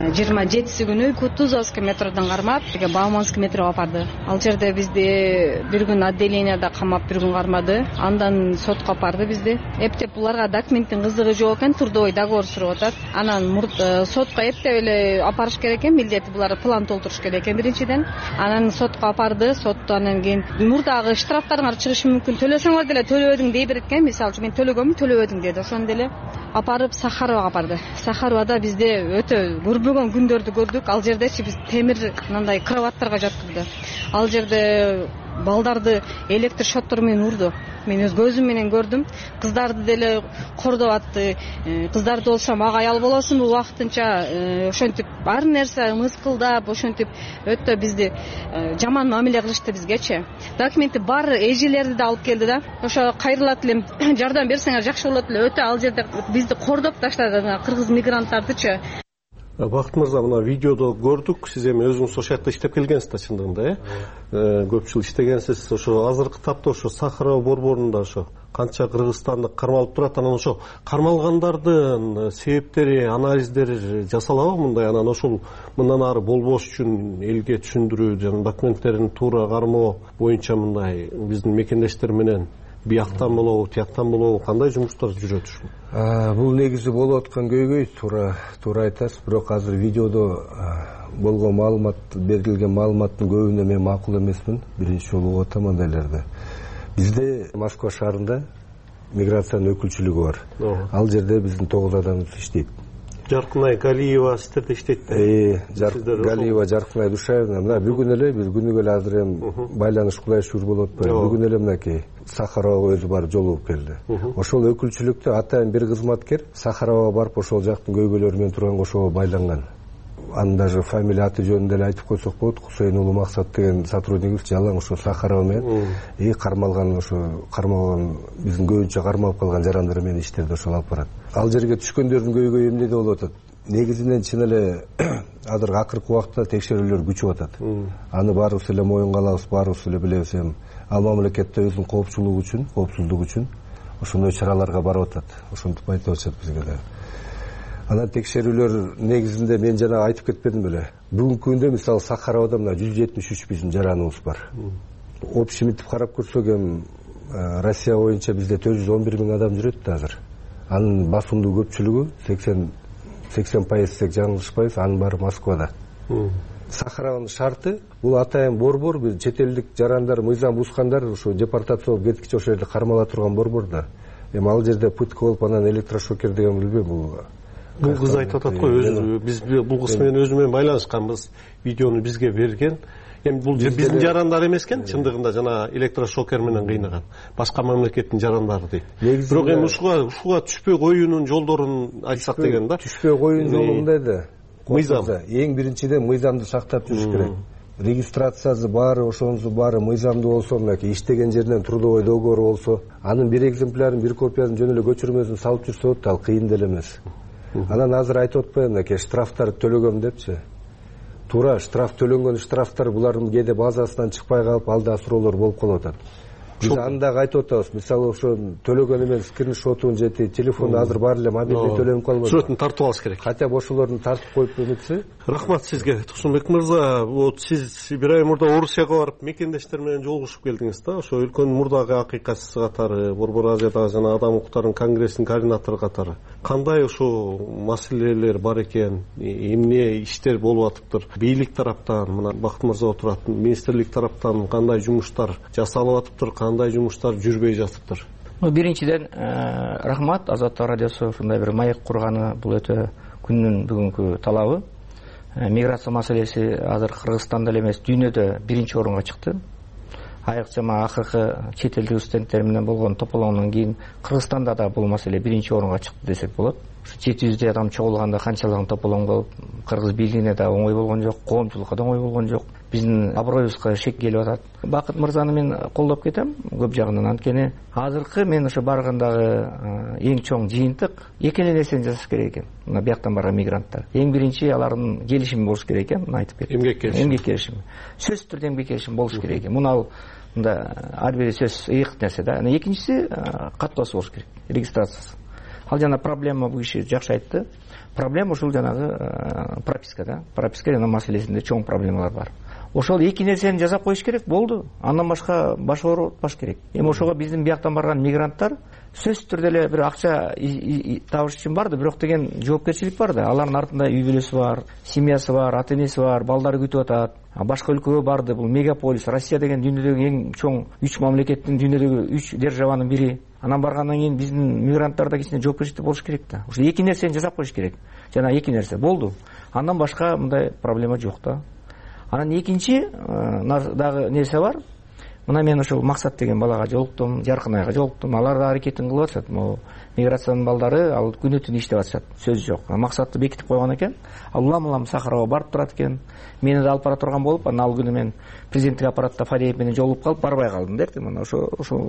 27 күнү Кутузовский метродон кармап, Бауманский метрого апарды. Ал жерде бизди бир күн отделенияда камап, бир күн кармады. Андан сотко апарды бизди. Эптеп буларга документтин кызыгы жок экен, трудовой договор сурап атат. Анан сотко эптеп эле апарыш керек экен, милдети булар план толтуруш керек экен биринчиден. Анан сотко апарды, сотто анан кийин мурдагы штрафтарыңар чыгышы мүмкүн, төлөсөңөр деле төлөбөдүң дей берет экен. Мисалы үчүн мен төлөгөмүн, төлөбөдүң деди. Ошондо эле апарып Сахаровага апарды. Сахаровада бизде өтө көрбөгөн күндөрдү көрдүк. Ал жердечи биз темир мындай кроваттарга жаткырды. Ал жерде балдарды электр шоттор менен урду. Мен өз көзүм менен көрдүм. Кыздарды деле кордоп атты. Кыздарды болсо мага аял болосуңбу убактынча ошентип бар нерсе мыскылдап, ошентип өтө бизди жаман мамиле кылышты бизгечи. Документи бар эжелерди да алып келди да. Ошо кайрылат элем, жардам берсеңер жакшы болот эле. Өтө ал жерде бизди кордоп таштады кыргыз мигранттардычы. Бакыт мырза, мына видеодо көрдүк, сиз эми өзүңүз ошол жакта иштеп келгенсиз да, чындыгында, көп жыл иштегенсиз. Ошо азыркы тапта ошо Сахарова борборунда ошо канча кыргызстандык кармалып турат, анан ошо кармалгандардын себептери, анализдери жасалабы мындай, анан ошол мындан ары болбош үчүн элге түшүндүрүү жана документтерин туура кармоо боюнча мындай биздин мекендештер менен бияктан болобу, тияктан болобу кандай жумуштар жүрөт ушул? Бул негизи болуп аткан көйгөй, туура айтасыз. Бирок азыр видеодо болгон маалымат, берилген маалыматтын көбүнө мен макул эмесмин. Биринчи жолу угуп атам андайларды. Бизде Москва шаарында миграциянын өкүлчүлүгү бар. Ал жерде биздин 9 адамыбыз иштейт. Жаркынай Галиева сиздерде иштейт да? Галиева, Жаркынай Душаевна. Мына бүгүн эле күнүгө эле азыр эми байланыш кулайчуур болуп атпайбы. Бүгүн эле мынакей Сахарова өзү барып жолугуп келди. Ошол өкүлчүлүктө атайын бир кызматкер Сахарова барып ошол жактын көйгөйлөрү менен турган ошого байланган. Анын даже фамилия аты жөнүн деле айтып койсок болот. Кусейн уулу Максат деген сотруднигибиз жалаң ошо Сахарова менен кармалган, ошо кармалган биздин көбүнчө кармалып калган жарандар менен иштерди ошол алып барат. Ал жерге түшкөндөрдүн көйгөйү эмнеде болуп атат? Негизинен чын эле азыр акыркы убакта текшерүүлөр күчүп атат. Аны баарыбыз эле моюнга алабыз, баарыбыз эле билебиз. Эми ал мамлекетте өзүнүн коопсуздугу үчүн ошондой чараларга барып атат. Ошентип айтып атышат бизге да. Анан текшерүүлөр негизинде мен жана айтып кетпедим беле. Бүгүнкү күндө мисалы Сахаровада мына 173 биздин жараныбыз бар. Общемитип карап көрсөк эми Россия боюнча бизде 411 миң адам жүрөт да азыр. Анын басымдуу көпчүлүгү 80% десек жаңылышпайбыз, анын баары Москвада. Сахарованын шарты бул атайын борбор, бир чет элдик жарандар, мыйзам бузгандар ошо депортация болуп кеткиче ошол жерде кармала турган борбор да. Эми ал жерде пытка болуп анан электрошокер деген билбейм, бул кыз айтып атат го, өзү биз бул кыз менен өзү менен байланышканбыз, видеону бизге берген. Эми бул биздин жарандар эмес экен, чындыгында жана электрошокер менен кыйнаган башка мамлекеттин жарандары дейт. Бирок эми ушуга түшпөй коюунун жолдорун айтсак деген да. Түшпөй коюунун жолу мындай да. Мыйзам. Эң биринчиден мыйзамды сактап жүрүш керек. Регистрациясы баары, ошонусу баары мыйзамдуу болсо, мынакей иштеген жеринен трудовой договор болсо, анын бир экземплярын, бир копиясын жөн эле көчүрмөсүн салып жүрсө болот, ал кыйын деле эмес. Анан азыр айтып атпаймынбы, мынакей штрафтарды төлөгөм депчи. Туура штраф төлөнгөн штрафтар булардын кээде базасынан чыкпай калып, алда суроолор болуп калып атат. биз аны дагы айтып атабыз. Мисалы ошо төлөгөн эмен скриншотун жети телефону азыр бар эле мобилдик төлөнүп калбады. Сүрөтүн тартып алыш керек. Хотя бы ошолорду тартып коюп эметсе. Рахмат сизге. Турсунбек мырза, вот сиз бир ай мурда Орусияга барып мекендештер менен жолугушуп келдиңиз да. Ошо өлкөнүн мурдагы акыйкатчысы катары, Борбор Азиядагы жана адам укуктарынын конгрессинин координатору катары кандай ошо маселелер бар экен, эмне иштер болуп атыптыр? Бийлик тараптан, мына Бакыт мырза отурат, министрлик тараптан кандай жумуштар жасалып атыптыр, кандай жумуштар жүрбөй жатыптыр? Биринчиден рахмат, Азаттык радиосу ушундай бир маек курганы бул өтө күндүн бүгүнкү талабы. Миграция маселеси азыр Кыргызстанда эле эмес, дүйнөдө биринчи орунга чыкты. Айрыкча акыркы чет элдик студенттер менен болгон тополоңдон кийин Кыргызстанда да бул маселе биринчи орунга чыкты десек болот. 700 адам чогулганда канчалаган тополоң болуп, кыргыз бийлигине да оңой болгон жок, коомчулукка да оңой болгон жок. Биздин аброюбузга шек келип атат. Бакыт мырзаны мен колдоп кетем көп жагынан, анткени азыркы мен ошо баргандагы эң чоң жыйынтык эки эле нерсени жасаш керек экен. Мына бияктан барган мигранттар. Эң биринчи алардын келишими болуш керек экен, мына айтып кетти. Эмгек келишими. Сөзсүз түрдө эмгек келишими болуш керек экен. Муну мында ар бир сөз ыйык нерсе да. Экинчиси каттоосу болуш керек, регистрациясы. Ал жана проблема бул киши жакшы айтты. Проблема ушул жанагы прописка да. Прописка жана маселесинде чоң проблемалар бар. Ошол эки нерсени жасап коюш керек, болду. Андан башка баш оорутпаш керек. Эми ошого биздин бияктан барган мигранттар сөзсүз түрдө эле бир акча табыш үчүн барды, бирок деген жоопкерчилик бар да. Алардын артында үй бүлөсү бар, семьясы бар, ата энеси бар, балдары күтүп атат. Башка өлкөгө барды. Бул мегаполис, Россия деген дүйнөдөгү эң чоң 3 мамлекеттин, дүйнөдөгү 3 державанын бири. Анан баргандан кийин биздин мигранттар да кичине жоопкерчилик болуш керек да. Ошо эки нерсени жасап коюш керек. Жана эки нерсе болду. Андан башка мындай проблема жок да. Анан экинчи дагы нерсе бар. Мына мен ошол Максат деген балага жолуктум, Жаркынайга жолуктум. Алар да аракетин кылып атышат. Могу миграциянын балдары ал күнү-түн иштеп атышат. Сөз жок. Максатты бекитип койгон экен. Ал улам Сахарова барып турат экен. Мени да алып бара турган болуп, анан ал күнү мен президенттик аппаратта Фадеев менен жолугуп калып барбай калдым депти. Мына ошо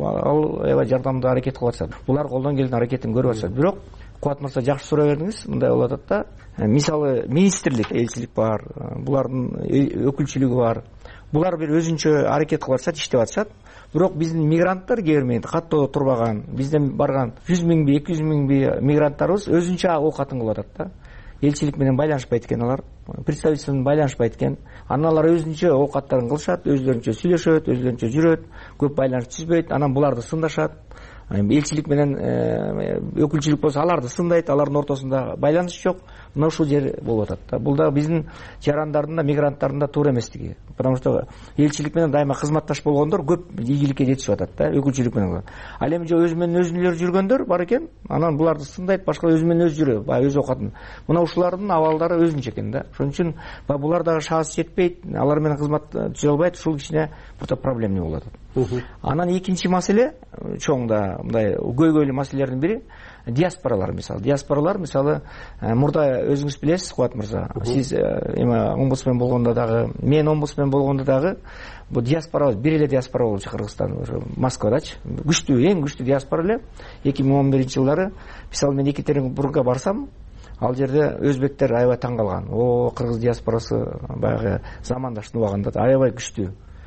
ал аябай жардамдуу аракет кылып атышат. Булар колдон келген аракетин көрүп атышат. Бирок Кубат мырза жакшы суроо бердиңиз. Мындай болуп атат да. Мисалы министрлик, элчилик бар, булардын өкүлчүлүгү бар. Булар бир өзүнчө аракет кылып атышат, иштеп атышат. Бирок биздин мигранттар кээ каттоодо турбаган, бизден барган 100 миңби, 200 миңби мигранттарыбыз өзүнчө оокатын кылып атат да. Элчилик менен байланышпайт экен алар, представительство менен байланышпайт экен. Анан алар өзүнчө оокаттарын кылышат, өзлөрүнчө сүйлөшөт, өзлөрүнчө жүрөт, көп байланыш түзбөйт, анан буларды сындашат. Элчилик менен өкүлчүлүк болсо аларды сындайт, алардын ортосунда байланыш жок. Мына ушул жер болуп атат да. Бул да биздин жарандардын да, мигранттардын да туура эместиги. Потому что элчилик менен дайыма кызматташ болгондор көп ийгиликке жетишип атат да, өкүлчүлүк менен. Ал эми өзү менен өзүнүлөр жүргөндөр бар экен, анан буларды сындайт, башка өзү менен өзү жүрөт, баягы өз оокатын. Мына ушулардын абалдары өзүнчө экен да. Ошон үчүн булар дагы шанс жетпейт, алар менен кызмат түзө албайт, ушул кичине бул проблема болуп атат. Анан экинчи маселе чоң да мындай көйгөйлүү маселелердин бири диаспоралар. Диаспоралар мисалы мурда өзүңүз билесиз, Кубат мырза, сиз эми омбудсмен болгондо дагы, мен омбудсмен болгондо дагы бул диаспора бир эле диаспора болчу Кыргызстан, Москвадачы. Күчтүү, эң күчтүү диаспора эле. 2011-жылдары мисалы мен Екатеринбургга барсам, ал жерде өзбектер аябай таң калган. Кыргыз диаспорасы баягы замандаштын убагында аябай күчтүү.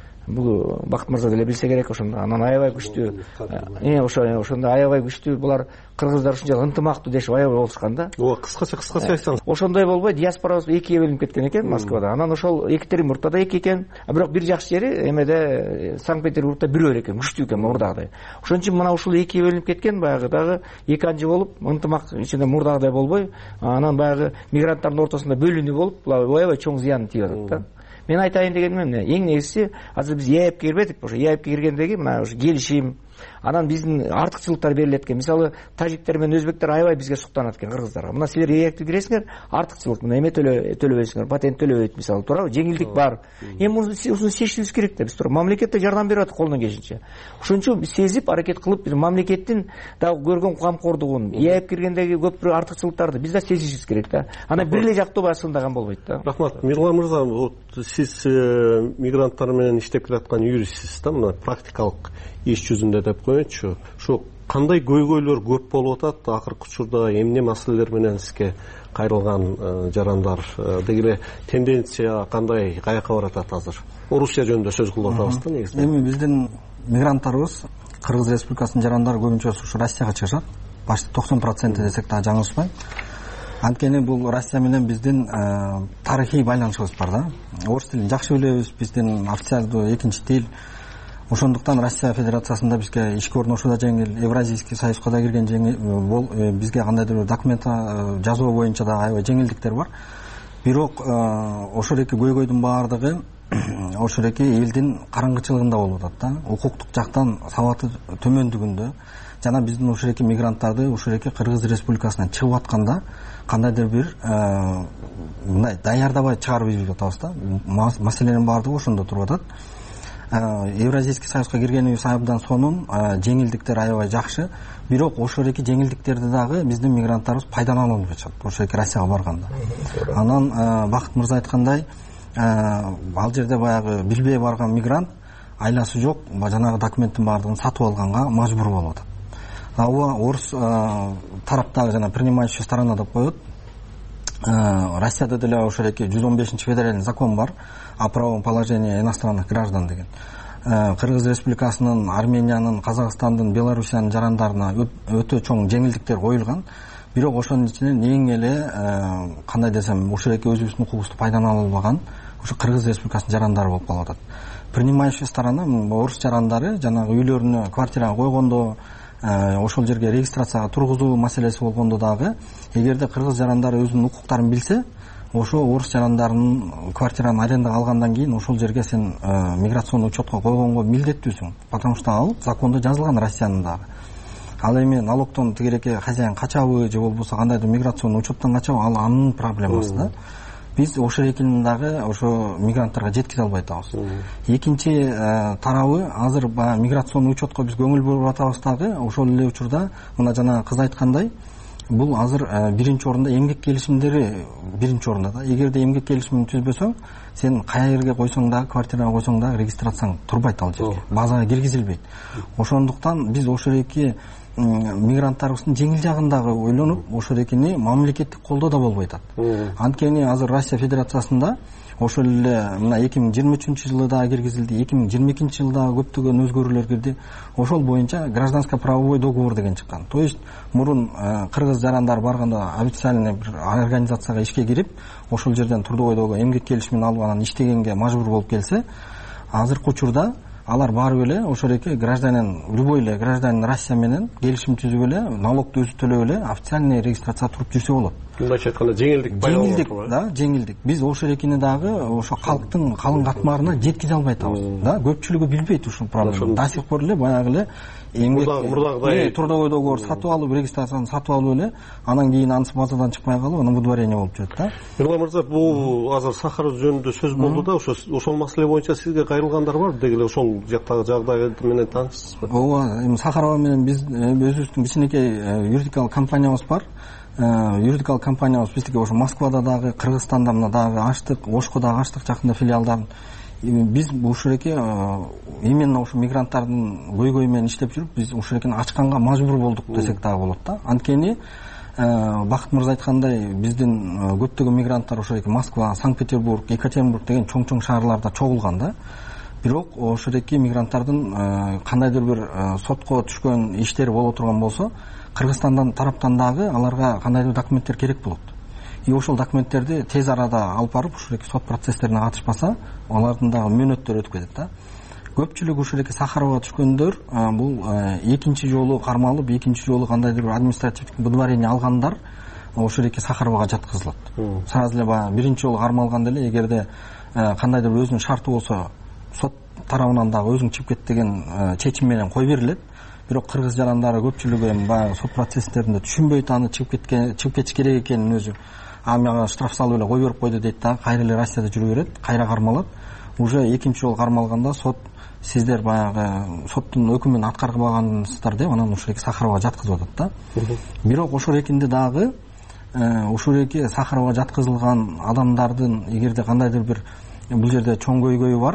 Бул Бакыт мырза деле билсе керек ошондо. Анан аябай күчтүү. Ошондо аябай күчтүү булар кыргыздар ушунчалык ынтымактуу дешип аябай болушкан да. Кыскача айтсаңыз. Ошондой болбой диаспорабыз экиге бөлүнүп кеткен экен Москвада. Анан ошол Екатеринбургда да эки экен. Бирок бир жакшы жери эмеде Санкт-Петербургда бирөө экен, күчтүү экен мурдагыдай. Ошон үчүн мына ушул экиге бөлүнүп кеткен, баягы дагы эки анжы болуп, ынтымак ичинде мурдагыдай болбой, анан баягы мигранттардын ортосунда бөлүнүү болуп, аябай чоң зыян тийип атат да. Мен айтайын дегеним эмне? Эң негизги азыр биз ЕАЭПке кирбедик, ошо ЕАЭПке киргендеги мына ушу келишим, анан биздин артыкчылыктар берилет экен. Мисалы тажиктер менен өзбектер аябай бизге суктанат экен кыргыздарга. Мына силер ЕАЭПке киресиңер, артыкчылык мына эме төлөбөйсүңөр, патент төлөбөйт мисалы, туурабы? Жеңилдик бар. Эми ушуну чечишибиз керек да, биз туурабы? Мамлекет жардам берип атат колунан келишинче. Ошон үчүн биз сезип, аракет кылып, биз мамлекеттин дагы көргөн камкордугун, ЕАЭП киргендеги көп бир артыкчылыктарды биз да сезишибиз керек да. Анан бир эле жактуу баягы сындаган болбойт да. Рахмат. Мирлан мырза, сиз мигранттар менен иштеп келаткан юристсиз да, мына практикалык иш жүзүндө деп коеюнчу. Ушу кандай көйгөйлөр көп болуп атат акыркы учурда, эмне маселелер менен сизге кайрылган жарандар, деги эле тенденция кандай, каяка барып атат азыр? Орусия жөнүндө сөз кылып атабыз да негизи. Эми биздин мигранттарыбыз, Кыргыз Республикасынын жарандары көбүнчө ушу Россияга чыгышат. Почти 90% десек да жаңылышпайм. Анткени бул Россия менен биздин тарыхый байланышыбыз бар да. Орус тилин жакшы билебиз, биздин официалдуу экинчи тил. Ошондуктан Россия Федерациясында бизге ишке орношуу да жеңил, Евразийский союзга да кирген жеңил, бизге кандайдыр бир документ жазуу боюнча да аябай жеңилдиктер бар. Бирок ошол эки көйгөйдүн баардыгы ошол эки элдин караңгычылыгында болуп атат да. Укуктук жактан сабаты төмөндүгүндө жана биздин ошол эки мигранттарды ошол эки Кыргыз Республикасынан чыгып атканда кандайдыр бир мындай даярдабай чыгарып ийип атабыз да. Маселенин баардыгы ошондо туруп атат. Евразийский союзга киргенибиз абдан сонун, жеңилдиктер аябай жакшы. Бирок ошол эки жеңилдиктерди дагы биздин мигранттарыбыз пайдалана албай атышат ошол эки Россияга барганда. Анан Бакыт мырза айткандай, ал жерде баягы билбей барган мигрант айласы жок, жанагы документтин баардыгын сатып алганга мажбур болуп атат. Орус тараптагы жана принимающая сторона деп коет. Россияда деле ошол эки 115 федеральный закон бар о правовом положении иностранных граждан деген. Кыргыз Республикасынын, Армениянын, Казакстандын, Белоруссиянын жарандарына өтө чоң жеңилдиктер коюлган. Бирок ошонун ичинен эң эле кандай десем, ошол эки өзүбүздүн укугубузду пайдалана албаган ошо Кыргыз Республикасынын жарандары болуп калып атат. Принимающая сторона орус жарандары жанагы үйлөрүнө квартирага койгондо, ошол жерге регистрацияга тургузуу маселеси болгондо дагы, эгерде кыргыз жарандары өзүнүн укуктарын билсе, ошо орус жарандарынын квартираны арендага алгандан кийин ошол жерге сен миграционный учетко койгонго милдеттүүсүң, потому что ал закондо жазылган Россиянын дагы. Ал эми налогтон тигиреке хозяин качабы же болбосо кандайдыр миграционный учеттон качабы, ал анын проблемасы да. Биз ошол экинин дагы ошо мигранттарга жеткизе албай атабыз. Экинчи тарабы, азыр миграционный учетко биз көңүл буруп атабыз дагы, ошол эле учурда мына жана кыз айткандай, бул азыр биринчи орунда эмгек келишимдери биринчи орунда да. Эгерде эмгек келишимин түзбөсөң, сен кая жерге койсоң дагы, квартирага койсоң дагы регистрацияң турбайт ал жерге, базага киргизилбейт. Ошондуктан биз ошол эки мигранттарыбыздын жеңил жагын дагы ойлонуп, ошол экини мамлекеттик колдоо да болбой атат. Анткени азыр Россия Федерациясында ошол эле мына 2023 жылда киргизилди, 2022 жылда көптөгөн өзгөрүүлөр кирди. Ошол боюнча гражданско правовой договор деген чыккан. То есть мурун кыргыз жарандар барганда официальный бир организацияга ишке кирип, ошол жерден трудовойдогу эмгек келишимин алып анан иштегенге мажбур болуп келсе, азыркы учурда алар барып эле ошол эки гражданин, любой эле гражданин Россия менен келишим түзүп эле, налогду өзү төлөп эле официальный регистрация туруп жүрсө болот. Мындайча айтканда жеңилдик байланып да, жеңилдик. Биз ошол экини дагы ошо калктын калың катмарына жеткизе албай атабыз. Да, көпчүлүгү билбейт ушул проблеманы. До сих пор эле баягы эле эмгек трудовой договор сатып алып, регистрацияны сатып алып эле, анан кийин анысы базадан чыкпай калып, анан выдворение болуп жүрөт да. Мирлан мырза, бул азыр Сахаров жөнүндө сөз болду да, ошол маселе боюнча сизге кайрылгандар бар, деги эле ошол жактагы жагдай менен таанышсызбы? Ооба, эми Сахарова менен биз өзүбүздүн кичинекей юридикалык компаниябыз бар. Юридикалык компаниябыз биздики ошо Москвада дагы, Кыргызстанда дагы ачтык, Ошко дагы ачтык жакында филиалдарын. Биз ушул эки именно ушу мигранттардын көйгөйү менен иштеп жүрүп, биз ушул экини ачканга мажбур болдук десек дагы болот да. Анткени Бакыт мырза айткандай, биздин көптөгөн мигранттар ошол эки Москва, Санкт-Петербург, Екатеринбург деген чоң-чоң шаарларда чогулган да. Бирок ошол эки мигранттардын кандайдыр бир сотко түшкөн иштери боло турган болсо, Кыргызстандан тараптан дагы аларга кандайдыр документтер керек болот. И ошол документтерди тез арада алып барып, ушул эки сот процесстерине катышпаса, алардын дагы мөөнөттөрү өтүп кетет да. Көпчүлүк ушул эки Сахарова түшкөндөр бул экинчи жолу кармалып, экинчи жолу кандайдыр бир административдик выдворение алгандар ошол эки Сахаровага жаткызылат. Сразу эле баягы биринчи жолу кармалганда эле, эгерде кандайдыр бир өзүнүн шарты болсо, сот тарабынан дагы өзүң чыгып кет деген чечим менен кой берилет. Бирок кыргыз жарандары көпчүлүгү эми баягы сот процесстеринде түшүнбөйт, аны чыгып кетиш керек экенин өзү. Мага штраф салып эле кой берип койду дейт да, кайра эле Россияда жүрө берет, кайра кармалат. Уже экинчи жолу кармалганда сот сиздер баягы соттун өкүмүн аткарбагансыздар деп, анан ушул эки Сахаровага жаткызып атат да. Бирок ошол экинде дагы ушул эки Сахаровага жаткызылган адамдардын эгерде кандайдыр бир бул жерде чоң көйгөйү бар,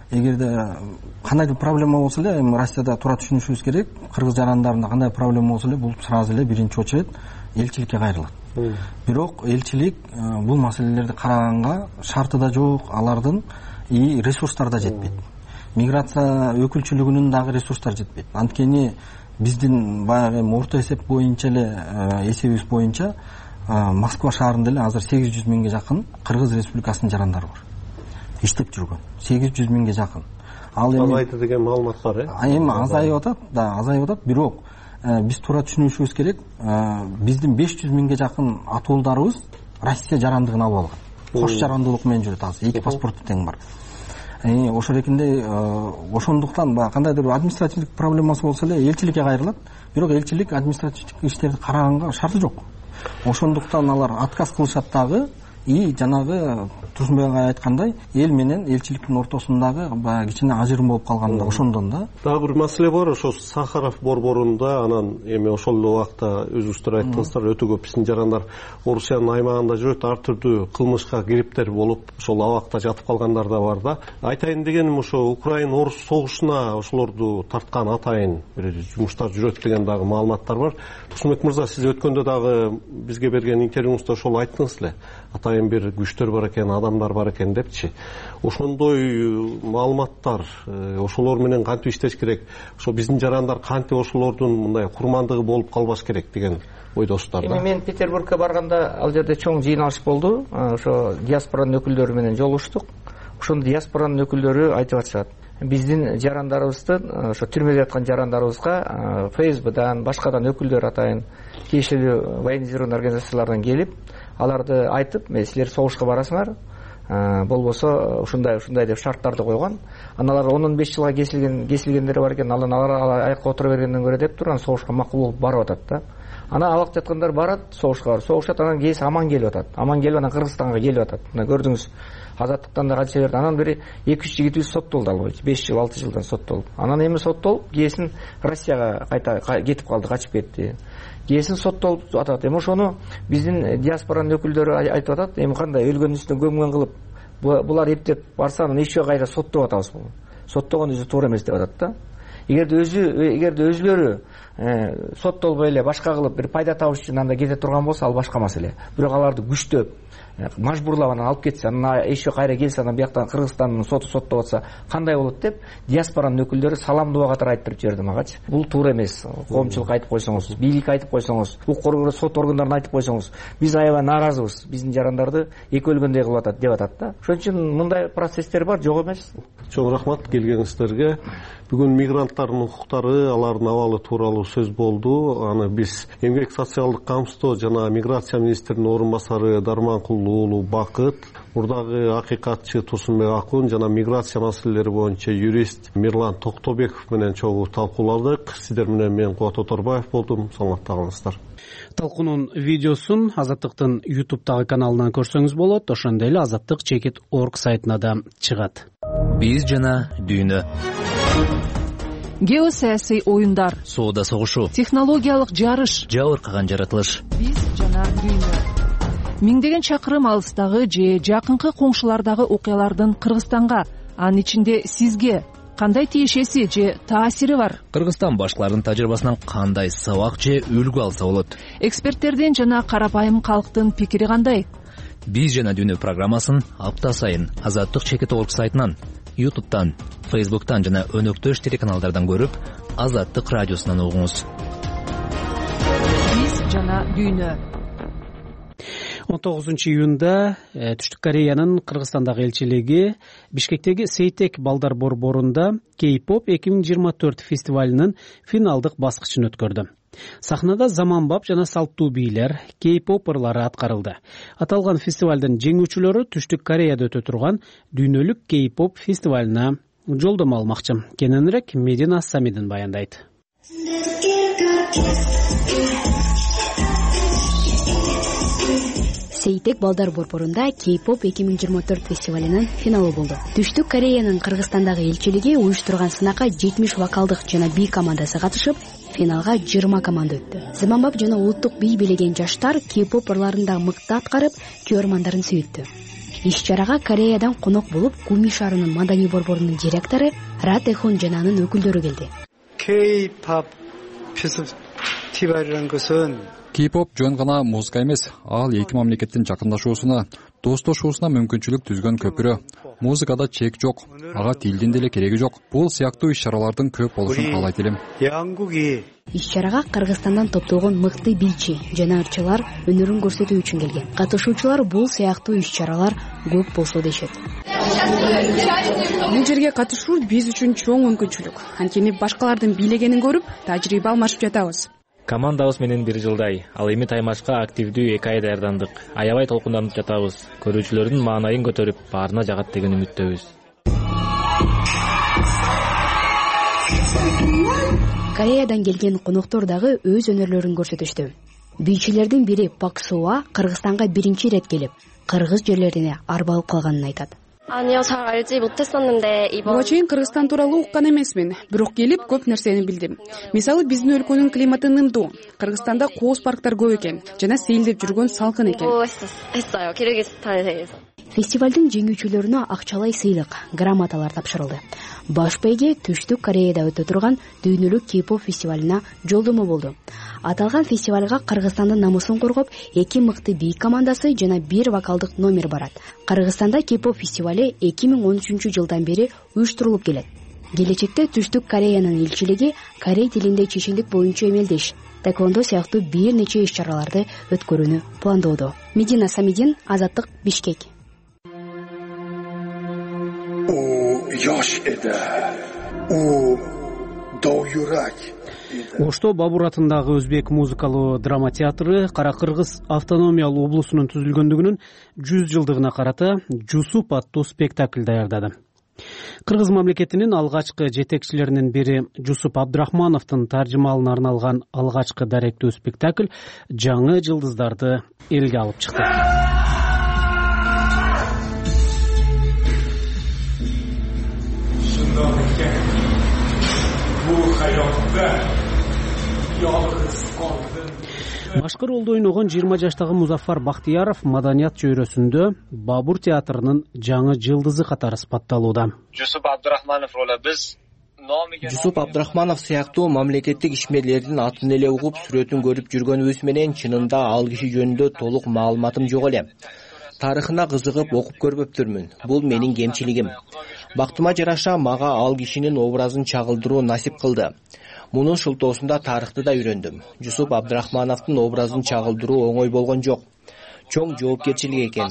эгерде кандайдыр проблема болсо эле, эми Россияда туура түшүнүшүбүз керек, кыргыз жарандарында кандай проблема болсо эле бул сразу эле биринчи очередь элчиликке кайрылат. Бирок элчилик бул маселелерди караганга шарты да жок, алардын и ресурстары да жетпейт. Миграция өкүлчүлүгүнүн дагы ресурстары жетпейт. Анткени биздин баягы орто эсеп боюнча эле, эсебибиз боюнча Москва шаарында эле азыр 800 миңге жакын Кыргыз Республикасынын жарандары бар. Иштеп жүргөн 800 миңге жакын. Ал эми азайды деген маалымат бар, Эми азайып атат, азайып атат, бирок биз туура түшүнүшүбүз керек, биздин 500 миңге жакын атуулдарыбыз Россия жарандыгын алып алган. Кош жарандуулук менен жүрөт азыр, эки паспорту тең бар. Ошол эркинде ошондуктан кандайдыр административдик проблемасы болсо эле элчиликке кайрылат, бирок элчилик административдик иштерди караганга шарты жок. Ошондуктан алар отказ кылышат дагы, и жанагы Турсунбек агай айткандай, эл менен элчиликтин ортосундагы баягы кичине ажырым болуп калган да ошондон да. Дагы бир маселе бар, ошо Сахаров борборунда, анан эми ошол эле убакта өзүңүздөр айттыңыздар, өтө көп биздин жарандар Орусиянын аймагында жүрөт, ар түрдүү кылмышка кириптер болуп, ошол абакта жатып калгандар да бар да. Айтайын дегеним, ошо Украина-Орус согушуна ошолорду тарткан атайын бир жумуштар жүрөт деген дагы маалыматтар бар. Турсунбек мырза, сиз өткөндө дагы бизге берген интервьюңузда ошол айттыңыз эле. Атайын бир күчтөр бар экен, адамдар бар экен депчи. Ошондой маалыматтар, ошолор менен кантип иштеш керек? Ошо биздин жарандар кантип ошолордун мындай курмандыгы болуп калбаш керек деген ойдосуздар да. Мен Петербургка барганда ал жерде чоң жыйналыш болду. Ошо диаспоранын өкүлдөрү менен жолугуштук. Ошондо диаспоранын өкүлдөрү айтып атышат. Биздин жарандарыбыздын, ошо түрмөдө жаткан жарандарыбызга ФСБдан, башкадан өкүлдөр атайын тиешелүү военизированный организациялардан келип, аларды айтып, силер согушка барасыңар, болбосо ушундай деп шарттарды койгон. Аналар 15 жылга кесилгендери бар экен, алар аякка отура бергенден көрө деп турган согушка макул болуп барып атат да. Ана алак жаткандар барат, согушка согушат, анан кээси аман келип атат. Аман келип анан Кыргызстанга келип атат. Мына көрдүңүз, Азаттыктан да канча берди. Анан бери 2-3 жигитибиз соттолду албай, 5 жыл, 6 жылдан соттолду. Анан эми соттолуп, кээсин Россияга кайта кетип калды, качып кетти. Кээсин соттолуп атат. Эми ошону биздин диаспоранын өкүлдөрү айтып атат. Эми кандай өлгөн үстүнө көмгөн кылып, булар эптеп барса, анан еще кайра соттоп атабыз. Соттогон өзү туура эмес деп атат да. Эгерде өзүлөрү соттолбой эле башка кылып бир пайда табыш үчүн анда кете турган болсо, ал башка маселе. Бирок аларды күчтөп, мажбурлап анан алып кетсе, анан еще кайра келсе, анан бияктан Кыргызстандын соту соттоп атса, кандай болот деп диаспоранын өкүлдөрү саламдуу катары айтып берип жиберди магачы. Бул туура эмес. Коомчулукка айтып койсоңуз, бийликке айтып койсоңуз, укук сот органдарына айтып койсоңуз, биз аябай нааразыбыз. Биздин жарандарды эки өлгөндөй кылып атат деп атат да. Ошон үчүн мындай процесстер бар, жок эмес. Чоң рахмат келгениңиздерге. Бүгүн мигранттардын укуктары, алардын абалы тууралуу сөз болду. Аны биз Эмгек социалдык камсыздоо жана миграция министринин орун басары Дарманкул уулу Бакыт, мурдагы акыйкатчы Турсунбек Акун жана миграция маселелери боюнча юрист Мирлан Токтобеков менен чогуу талкууладык. Сиздер менен мен Кубат Оторбаев болдум. Саламаттагылыңыздар. Талкуунун видеосун Азаттыктын YouTube'дагы каналынан көрсөңүз болот. Ошондой эле azattik.org сайтына да чыгат. Биз жана дүйнө. Геосаясий оюндар, соода согушу, технологиялык жарыш, жабыркаган жаратылыш. Биз жана дүйнө. Миңдеген чакырым алыстагы же жакынкы коңшулардагы окуялардын Кыргызстанга, анын ичинде сизге кандай тиешеси же таасири бар? Кыргызстан башкалардын тажрыйбасынан кандай сабак же үлгү алса болот? Эксперттердин жана карапайым калктын пикири кандай? Биз жана дүйнө программасын апта сайын azattik.org сайтынан, YouTube'дан, Facebook'tan жана өнөктөш телеканалдардан көрүп, Азаттык радиосунан угуңуз. Биз жана дүйнө. 19 июнда Түштүк Кореянын Кыргызстандагы элчилиги Бишкектеги Сейтек балдар борборунда K-pop 2024 фестивалынын финалдык баскычын өткөрдү. Сахнада заманбап жана салттуу бийлер, K-popерлары аткарылды. Аталган фестивалдын жеңүүчүлөрү Түштүк Кореяда өтө турган дүйнөлүк K-pop фестивалына жолдомо алмакчы. Кененирээк Медина Самидин баяндайт. Сейтек балдар борборунда K-pop 2024 фестивалынын финалы болду. Түштүк Кореянын Кыргызстандагы элчилиги уюштурган сынакка 70 вокалдык жана би командасы катышып, финалга 20 команда өттү. Заманбап жана улуттук бий билеген жаштар K-pop ырларында мыкты аткарып, көрөрмандарын сүйүттү. Иш-чарага Кореядан конок болуп Гуми шаарынын маданий борборунун директору Ра Тэхон жана анын өкүлдөрү келди. K-pop фестивал이라는 것은 K-pop жөн гана музыка эмес, ал эки мамлекеттин жакындашуусуна, достошуусуна мүмкүнчүлүк түзгөн көпүрө. Музыкада чек жок, ага тилдин деле кереги жок. Бул сыяктуу иш-чаралардын көп болушун каалайт элем. Иш-чарага Кыргызстандан топтолгон мыкты бийчи жана ырчылар өнөрүн көрсөтүү үчүн келген. Катышуучулар бул сыяктуу иш-чаралар көп болсо дешет. Бул жерге катышуу биз үчүн чоң мүмкүнчүлүк. Анткени башкалардын бийлегенин көрүп, тажрыйба алмашып жатабыз. Командабыз менен бир жылдай, ал эми таймашка активдүү 2 ай даярдандык. Аябай толкунданып жатабыз. Көрүүчүлөрдүн маанайын көтөрүп, баарына жагат деген үмүттөбүз. Кореядан келген коноктор дагы өз өнөрлөрүн көрсөтүштү. Бийчилердин бири Пак Суа Кыргызстанга биринчи ирет келип, кыргыз жерлерине арбалып калганын айтат. Буга чейин Кыргызстан тууралуу уккан эмесмин, бирок келип көп нерсени билдим. Мисалы, биздин өлкөнүн климаты нымдуу. Кыргызстанда кооз парктар көп экен жана сейилдеп жүргөн салкын экен. Фестивалдын жеңүүчүлөрүнө акчалай сыйлык, грамоталар тапшырылды. Баш байге Түштүк Кореяда өтө турган дүйнөлүк K-pop фестивалына жолдомо болду. Аталган фестивалга Кыргызстандын намысын коргоп, 2 мыкты бий командасы жана 1 вокалдык номер барат. Кыргызстанда K-pop фестивали 2013 жылдан бери уюштурулуп келет. Келечекте Түштүк Кореянын элчилиги корей тилинде чечимдик боюнча эмелдеш, тэквондо сыяктуу бир нече иш-чараларды өткөрүүнү пландоодо. Медина Самидин, Азаттык, Бишкек. Yosh edi. U dovyurak. Ошто Бабур атындагы Өзбек музыкалуу драма театры Кара Кыргыз автономиялуу облусунун түзүлгөндүгүнүн 100 жылдыгына карата Жусуп аттуу спектакль даярдады. Кыргыз мамлекетинин алгачкы жетекчилеринин бири Жусуп Абдрахмановдун таржымалына арналган алгачкы даректүү спектакль жаңы жылдыздарды элге алып чыкты. Башкы ролду ойногон 20 жаштагы Музафар Бактияров маданият чөйрөсүндө Бабур театрынын жаңы жылдызы катары сыпатталууда. Жусуп Абдрахманов ролу биз Жусуп Абдрахманов сыяктуу мамлекеттик ишмерлердин атын эле угуп сүрөтүн көрүп жүргөнүбүз менен чынында ал киши жөнүндө толук маалыматым жок эле. Тарыхына кызыгып окуп көрбөптүрмүн. Бул менин кемчилигим. Бактыма жараша мага ал кишинин образын чагылдыруу насип кылды. Мунун шылтоосунда тарыхты да үйрөндүм. Жусуп Абдрахмановдун образын чагылдыруу оңой болгон жок. Чоң жоопкерчилик экен.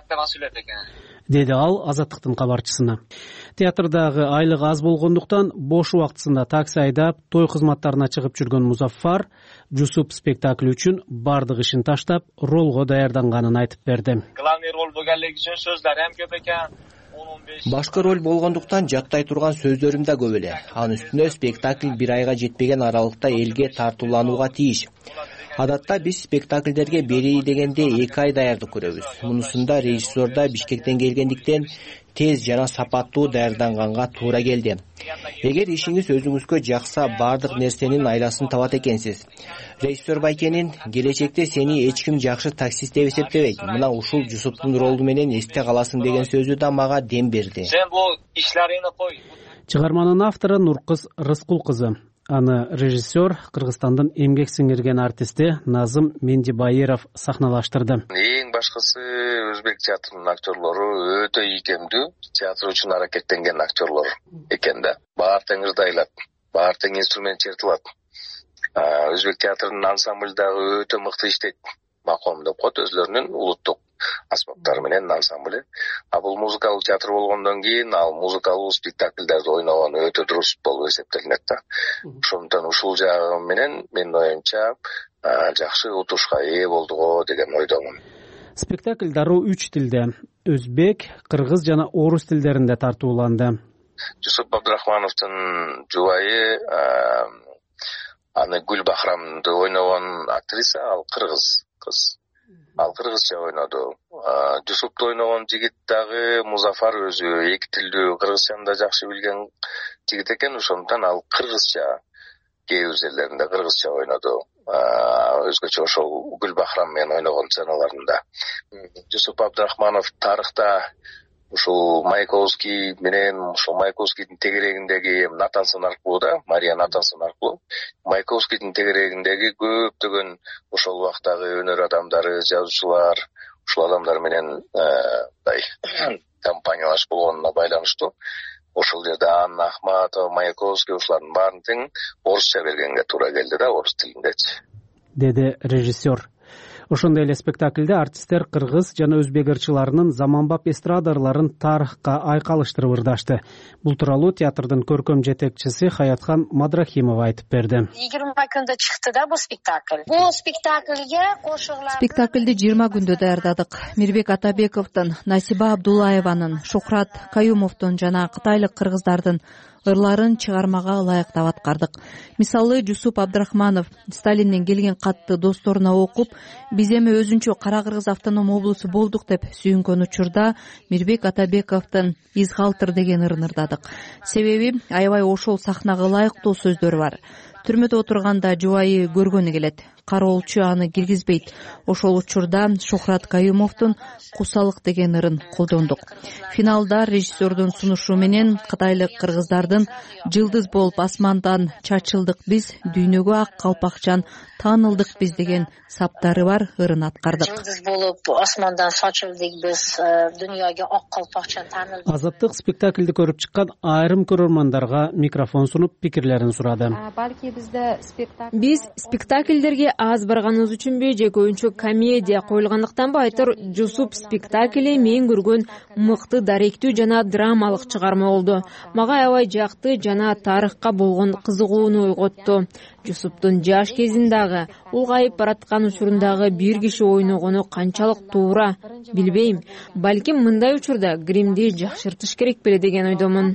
Деди ал Азаттыктын кабарчысына. Театрдагы айлык аз болгондуктан бош убактысында такси айдап, той кызматтарына чыгып жүргөн Музаффар Жусуп спектакли үчүн бардык ишин таштап, ролго даярданганын айтып берди. Главный роль болгонлугу үчүн сөздөр эм көп экен. Башкы роль болгондуктан жаттай турган сөздөрүм да көп эле. Анын үстүнө спектакль 1 айга жетпеген аралыкта элге тартууланууга тийиш. Адатта биз спектакльдерге бери дегенде 2 ай даярдык көрөбүз. Мунусунда режиссер да Бишкектен келгендиктен тез жана сапаттуу даярданганга туура келди. Эгер ишиңиз өзүңүзгө жакса, бардык нерсенин айласын табат экенсиз. Режиссер Байкенин келечекте сени эч ким жакшы таксист деп эсептебейт. Мына ушул Жусуптун ролу менен эсте каласың деген сөзү да мага дем берди. Сен бул ишларыңды кой. Чыгарманын автору Нуркыз Рыскул кызы. Аны режиссер Кыргызстандын эмгек сиңирген артисти Назым Мендибайыров сахналаштырды. Эң башкысы Өзбек театрынын актерлору өтө ийкемдүү, театр үчүн аракеттенген актерлор экен да. Баар тең ырдайлат, баар тең инструмент чертилат. Өзбек театрынын ансамбль дагы өтө мыкты иштейт. Маком деп коет өзлөрүнүн улуттук аспаптары менен ансамбль. Бул музыкалык театр болгондон кийин ал музыкалык спектакльдерди ойногон өтө дурус болуп эсептелинет да. Ошондон ушул жагы менен менин оюмча жакшы утушка ээ болдуго деген ойдомун. Спектакль дароо 3 тилде: өзбек, кыргыз жана орус тилдеринде тартууланды. Жусуп Абдрахмановдун жубайы аны Гүл Бахрамды ойногон актриса, ал кыргыз кыз. Ал кыргызча ойноду. Жусупты ойногон жигит дагы Музафар өзү эки тилдүү кыргызчаны да жакшы билген жигит экен, ошондон ал кыргызча кээ жерлеринде кыргызча ойноду. өзгөчө ошол Гүлбахрам менен ойногон сценаларында. Жусуп Абдрахманов тарыхта ушул Маяковский менен ушул Маяковскийдин тегерегиндеги Натансон аркылуу да, Мария Натансон аркылуу Маяковскийдин тегерегиндеги көптөгөн ошол убактагы өнөр адамдары, жазуучулар, ушул адамдар менен мындай компаниялашып болгонуна байланыштуу ошол жерде Анна Ахматова, Маяковский ушулардын баарын тең орусча бергенге туура келди да, орус тилиндечи, деди режиссер. Ошондой эле спектакльде артисттер кыргыз жана өзбек ырчыларынын заманбап эстрадаларын тарыхка айкалыштырып ырдашты. Бул тууралуу театрдын көркөм жетекчиси Хаятхан Мадрахимова айтып берди. 20 күндө чыкты да бул спектакль. Бул спектакльге кошулган Спектакльди 20 күндө даярдадык. Мирбек Атабековдун, Насиба Абдулаеванын, Шухрат Каюмовдун жана кытайлык кыргыздардын ырларын чыгармага ылайыктап аткардык. Мисалы, Жусуп Абдрахманов Сталинден келген катты досторуна окуп, биз эми өзүнчө Кара Кыргыз автоном облусу болдук деп сүйүнгөн учурда Мирбек Атабековдун Изгалтыр деген ырын ырдадык. Себеби аябай ошол сахнага ылайыктуу сөздөрү бар. Түрмөдө отурганда жубайы көргөнү келет. Кароолчу аны киргизбейт. Ошол учурда Шухрат Каюмовдун Кусалык деген ырын колдондук. Финалда режиссердун сунушу менен кытайлык кыргыздардын Жылдыз болуп асмандан чачылдык биз, дүйнөгө ак калпакчан таанылдык биз деген саптары бар ырын аткардык. Жылдыз болуп асмандан чачылдык биз, дүйнөгө ак калпакчан таанылдык. Азаттык спектакльди көрүп чыккан айрым көрөрмандарга микрофон сунуп пикирлерин сурады. Биз спектакльдерге аз барганыбыз үчүнбү же көбүнчө комедия коюлгандыктанбы айтор, Жусуп спектакли мен көргөн мыкты даректүү жана драмалык чыгарма болду. Мага аябай жакты жана тарыхка болгон кызыгууну ойготту. Жусуптун жаш кезиндагы, улгайып бараткан учурундагы бир киши ойногону канчалык туура билбейм. Балким мындай учурда гримди жакшыртыш керек беле деген ойдомун.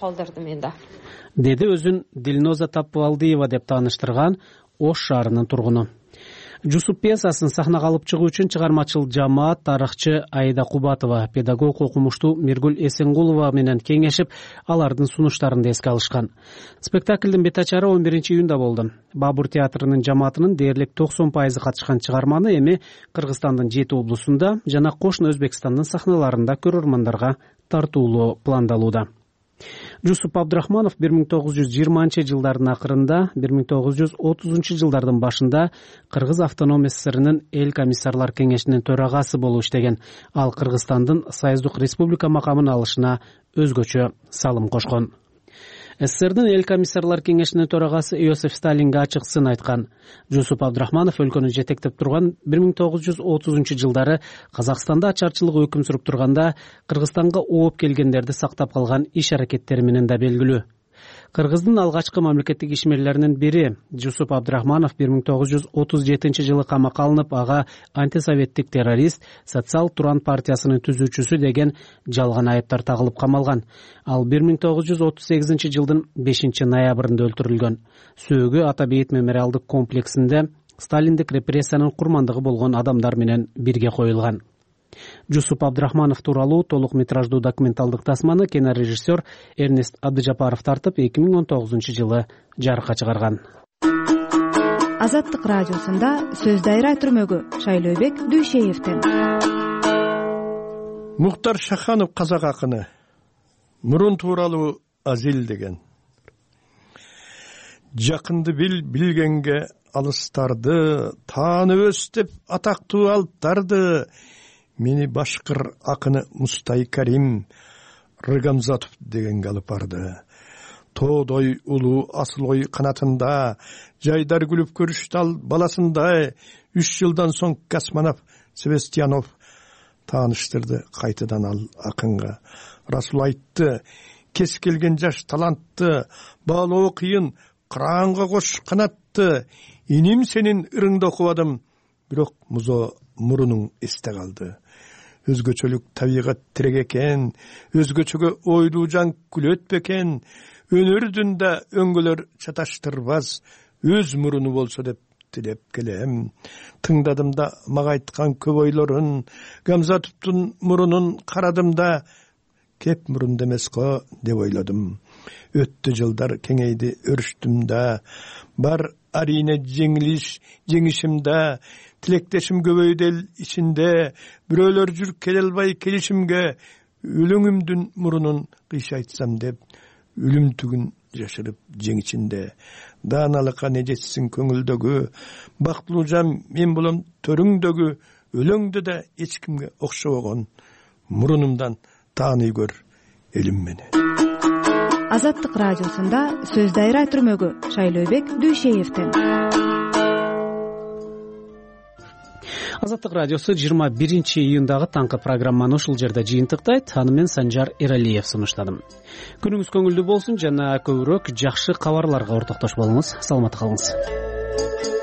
Деди өзүн Дилноза Тапвалдиева деп тааныштырган Ош шаарынын тургуну. Жусуп пьесасын сахнага алып чыгуу үчүн чыгармачыл жамаат тарыхчы Аида Кубатова, педагог окумуштуу Миргүл Эсенгулова менен кеңешип, алардын сунуштарын эске алышкан. Спектаклдин бет ачары 11-июнда болду. Бабур театрынын жамаатынын дээрлик 90% катышкан чыгарманы эми Кыргызстандын 7 облусунда жана кошуна Өзбекстандын сахналарында көрөрмандарга тартуулоо пландалууда. Жусуп Абдрахманов 1920-жылдардын акырында, 1930 жылдардын башында Кыргыз автоном СССРнын эл комиссарлар кеңешинин төрагасы болуп иштеген. Ал Кыргызстандын Союздук республика макамын алышына өзгөчө салым кошкон. СССРдин эл комиссарлар кеңешинин төрагасы Иосиф Сталинге ачык сын айткан. Жусуп Абдрахманов өлкөнү жетектеп турган 1930 жылдары Казакстанда ачарчылык өкүм сүрүп турганда Кыргызстанга ооп келгендерди сактап калган иш аракеттери менен да белгилүү. Кыргыздын алгачкы мамлекеттик ишмерлеринин бири Жусуп Абдрахманов 1937 жылы камакка алынып, ага антисоветтик террорист, Социал Туран партиясынын түзүүчүсү деген жалган айыптар тагылып камалган. Ал 1938 жылдын 5 ноябрында өлтүрүлгөн. Сөөгү Ата Бейит мемориалдык комплексинде Сталиндик репрессиянын курмандыгы болгон адамдар менен бирге коюлган. Жусуп Абдрахманов тууралуу толук метраждуу документалдык тасманы кинорежиссер Эрнест Абдыжапаров тартып 2019 жылы жарыкка чыгарган. Азаттык радиосунда сөз дайра түрмөгү Шайлообек Дүйшеевден. Мухтар Шаханов казак акыны мурун тууралуу Азил деген. Жакынды билгенге алыстарды, таанып өс деп атактуу алыптарды, мени башкыр акыны Мустай Карим Рыгамзатов дегенге алып барды. Тоодой улуу асыл ой канатында, жайдар күлүп көрүштү ал баласындай. 3 жылдан соң Касманов Себестьянов тааныштырды кайтадан ал акынга. Расул айтты, кес келген жаш талантты, баалоо кыйын, кыраанга кош канатты. Иним сенин ырыңды окубадым, бирок музо мурунуң эсте калды. Өзгөчөлүк табигат тирек экен, өзгөчөгө ойлуу жан күлөт бекен. Өнөрдүн да өңгөлөр чаташтырбас, өз муруну болсо деп тилеп келем. Тыңдадым да мага айткан көп ойлорун, Гамзатовдун мурунун карадым да, кеп мурунда эмес го деп ойлодум. Өттү жылдар кеңейди өрүштүм да, бар арийне жеңишим да, тилектешим көбөйдү эл ичинде, бирөөлөр жүрүп келе албай келишимге, өлөңүмдүн мурунун кыйшайтсам деп, өлүмтүгүн жашырып жең ичинде. Дааналыкка не жетсин көңүлдөгү, бактылуу жан мен болом төрүңдөгү, өлөңдө да эч кимге окшобогон, мурунумдан тааный көр элим мени. Азаттык радиосунда сөз дайра түрмөгү Шайлообек Дүйшеевден. Азаттык радиосу 21-июндагы таңкы программаны ушул жерде жыйынтыктайт. Аны мен Санжар Эралиев сунуштадым. Күнүңүз көңүлдүү болсун жана көбүрөөк жакшы кабарларга ортоктош болуңуз. Саламатта калыңыз.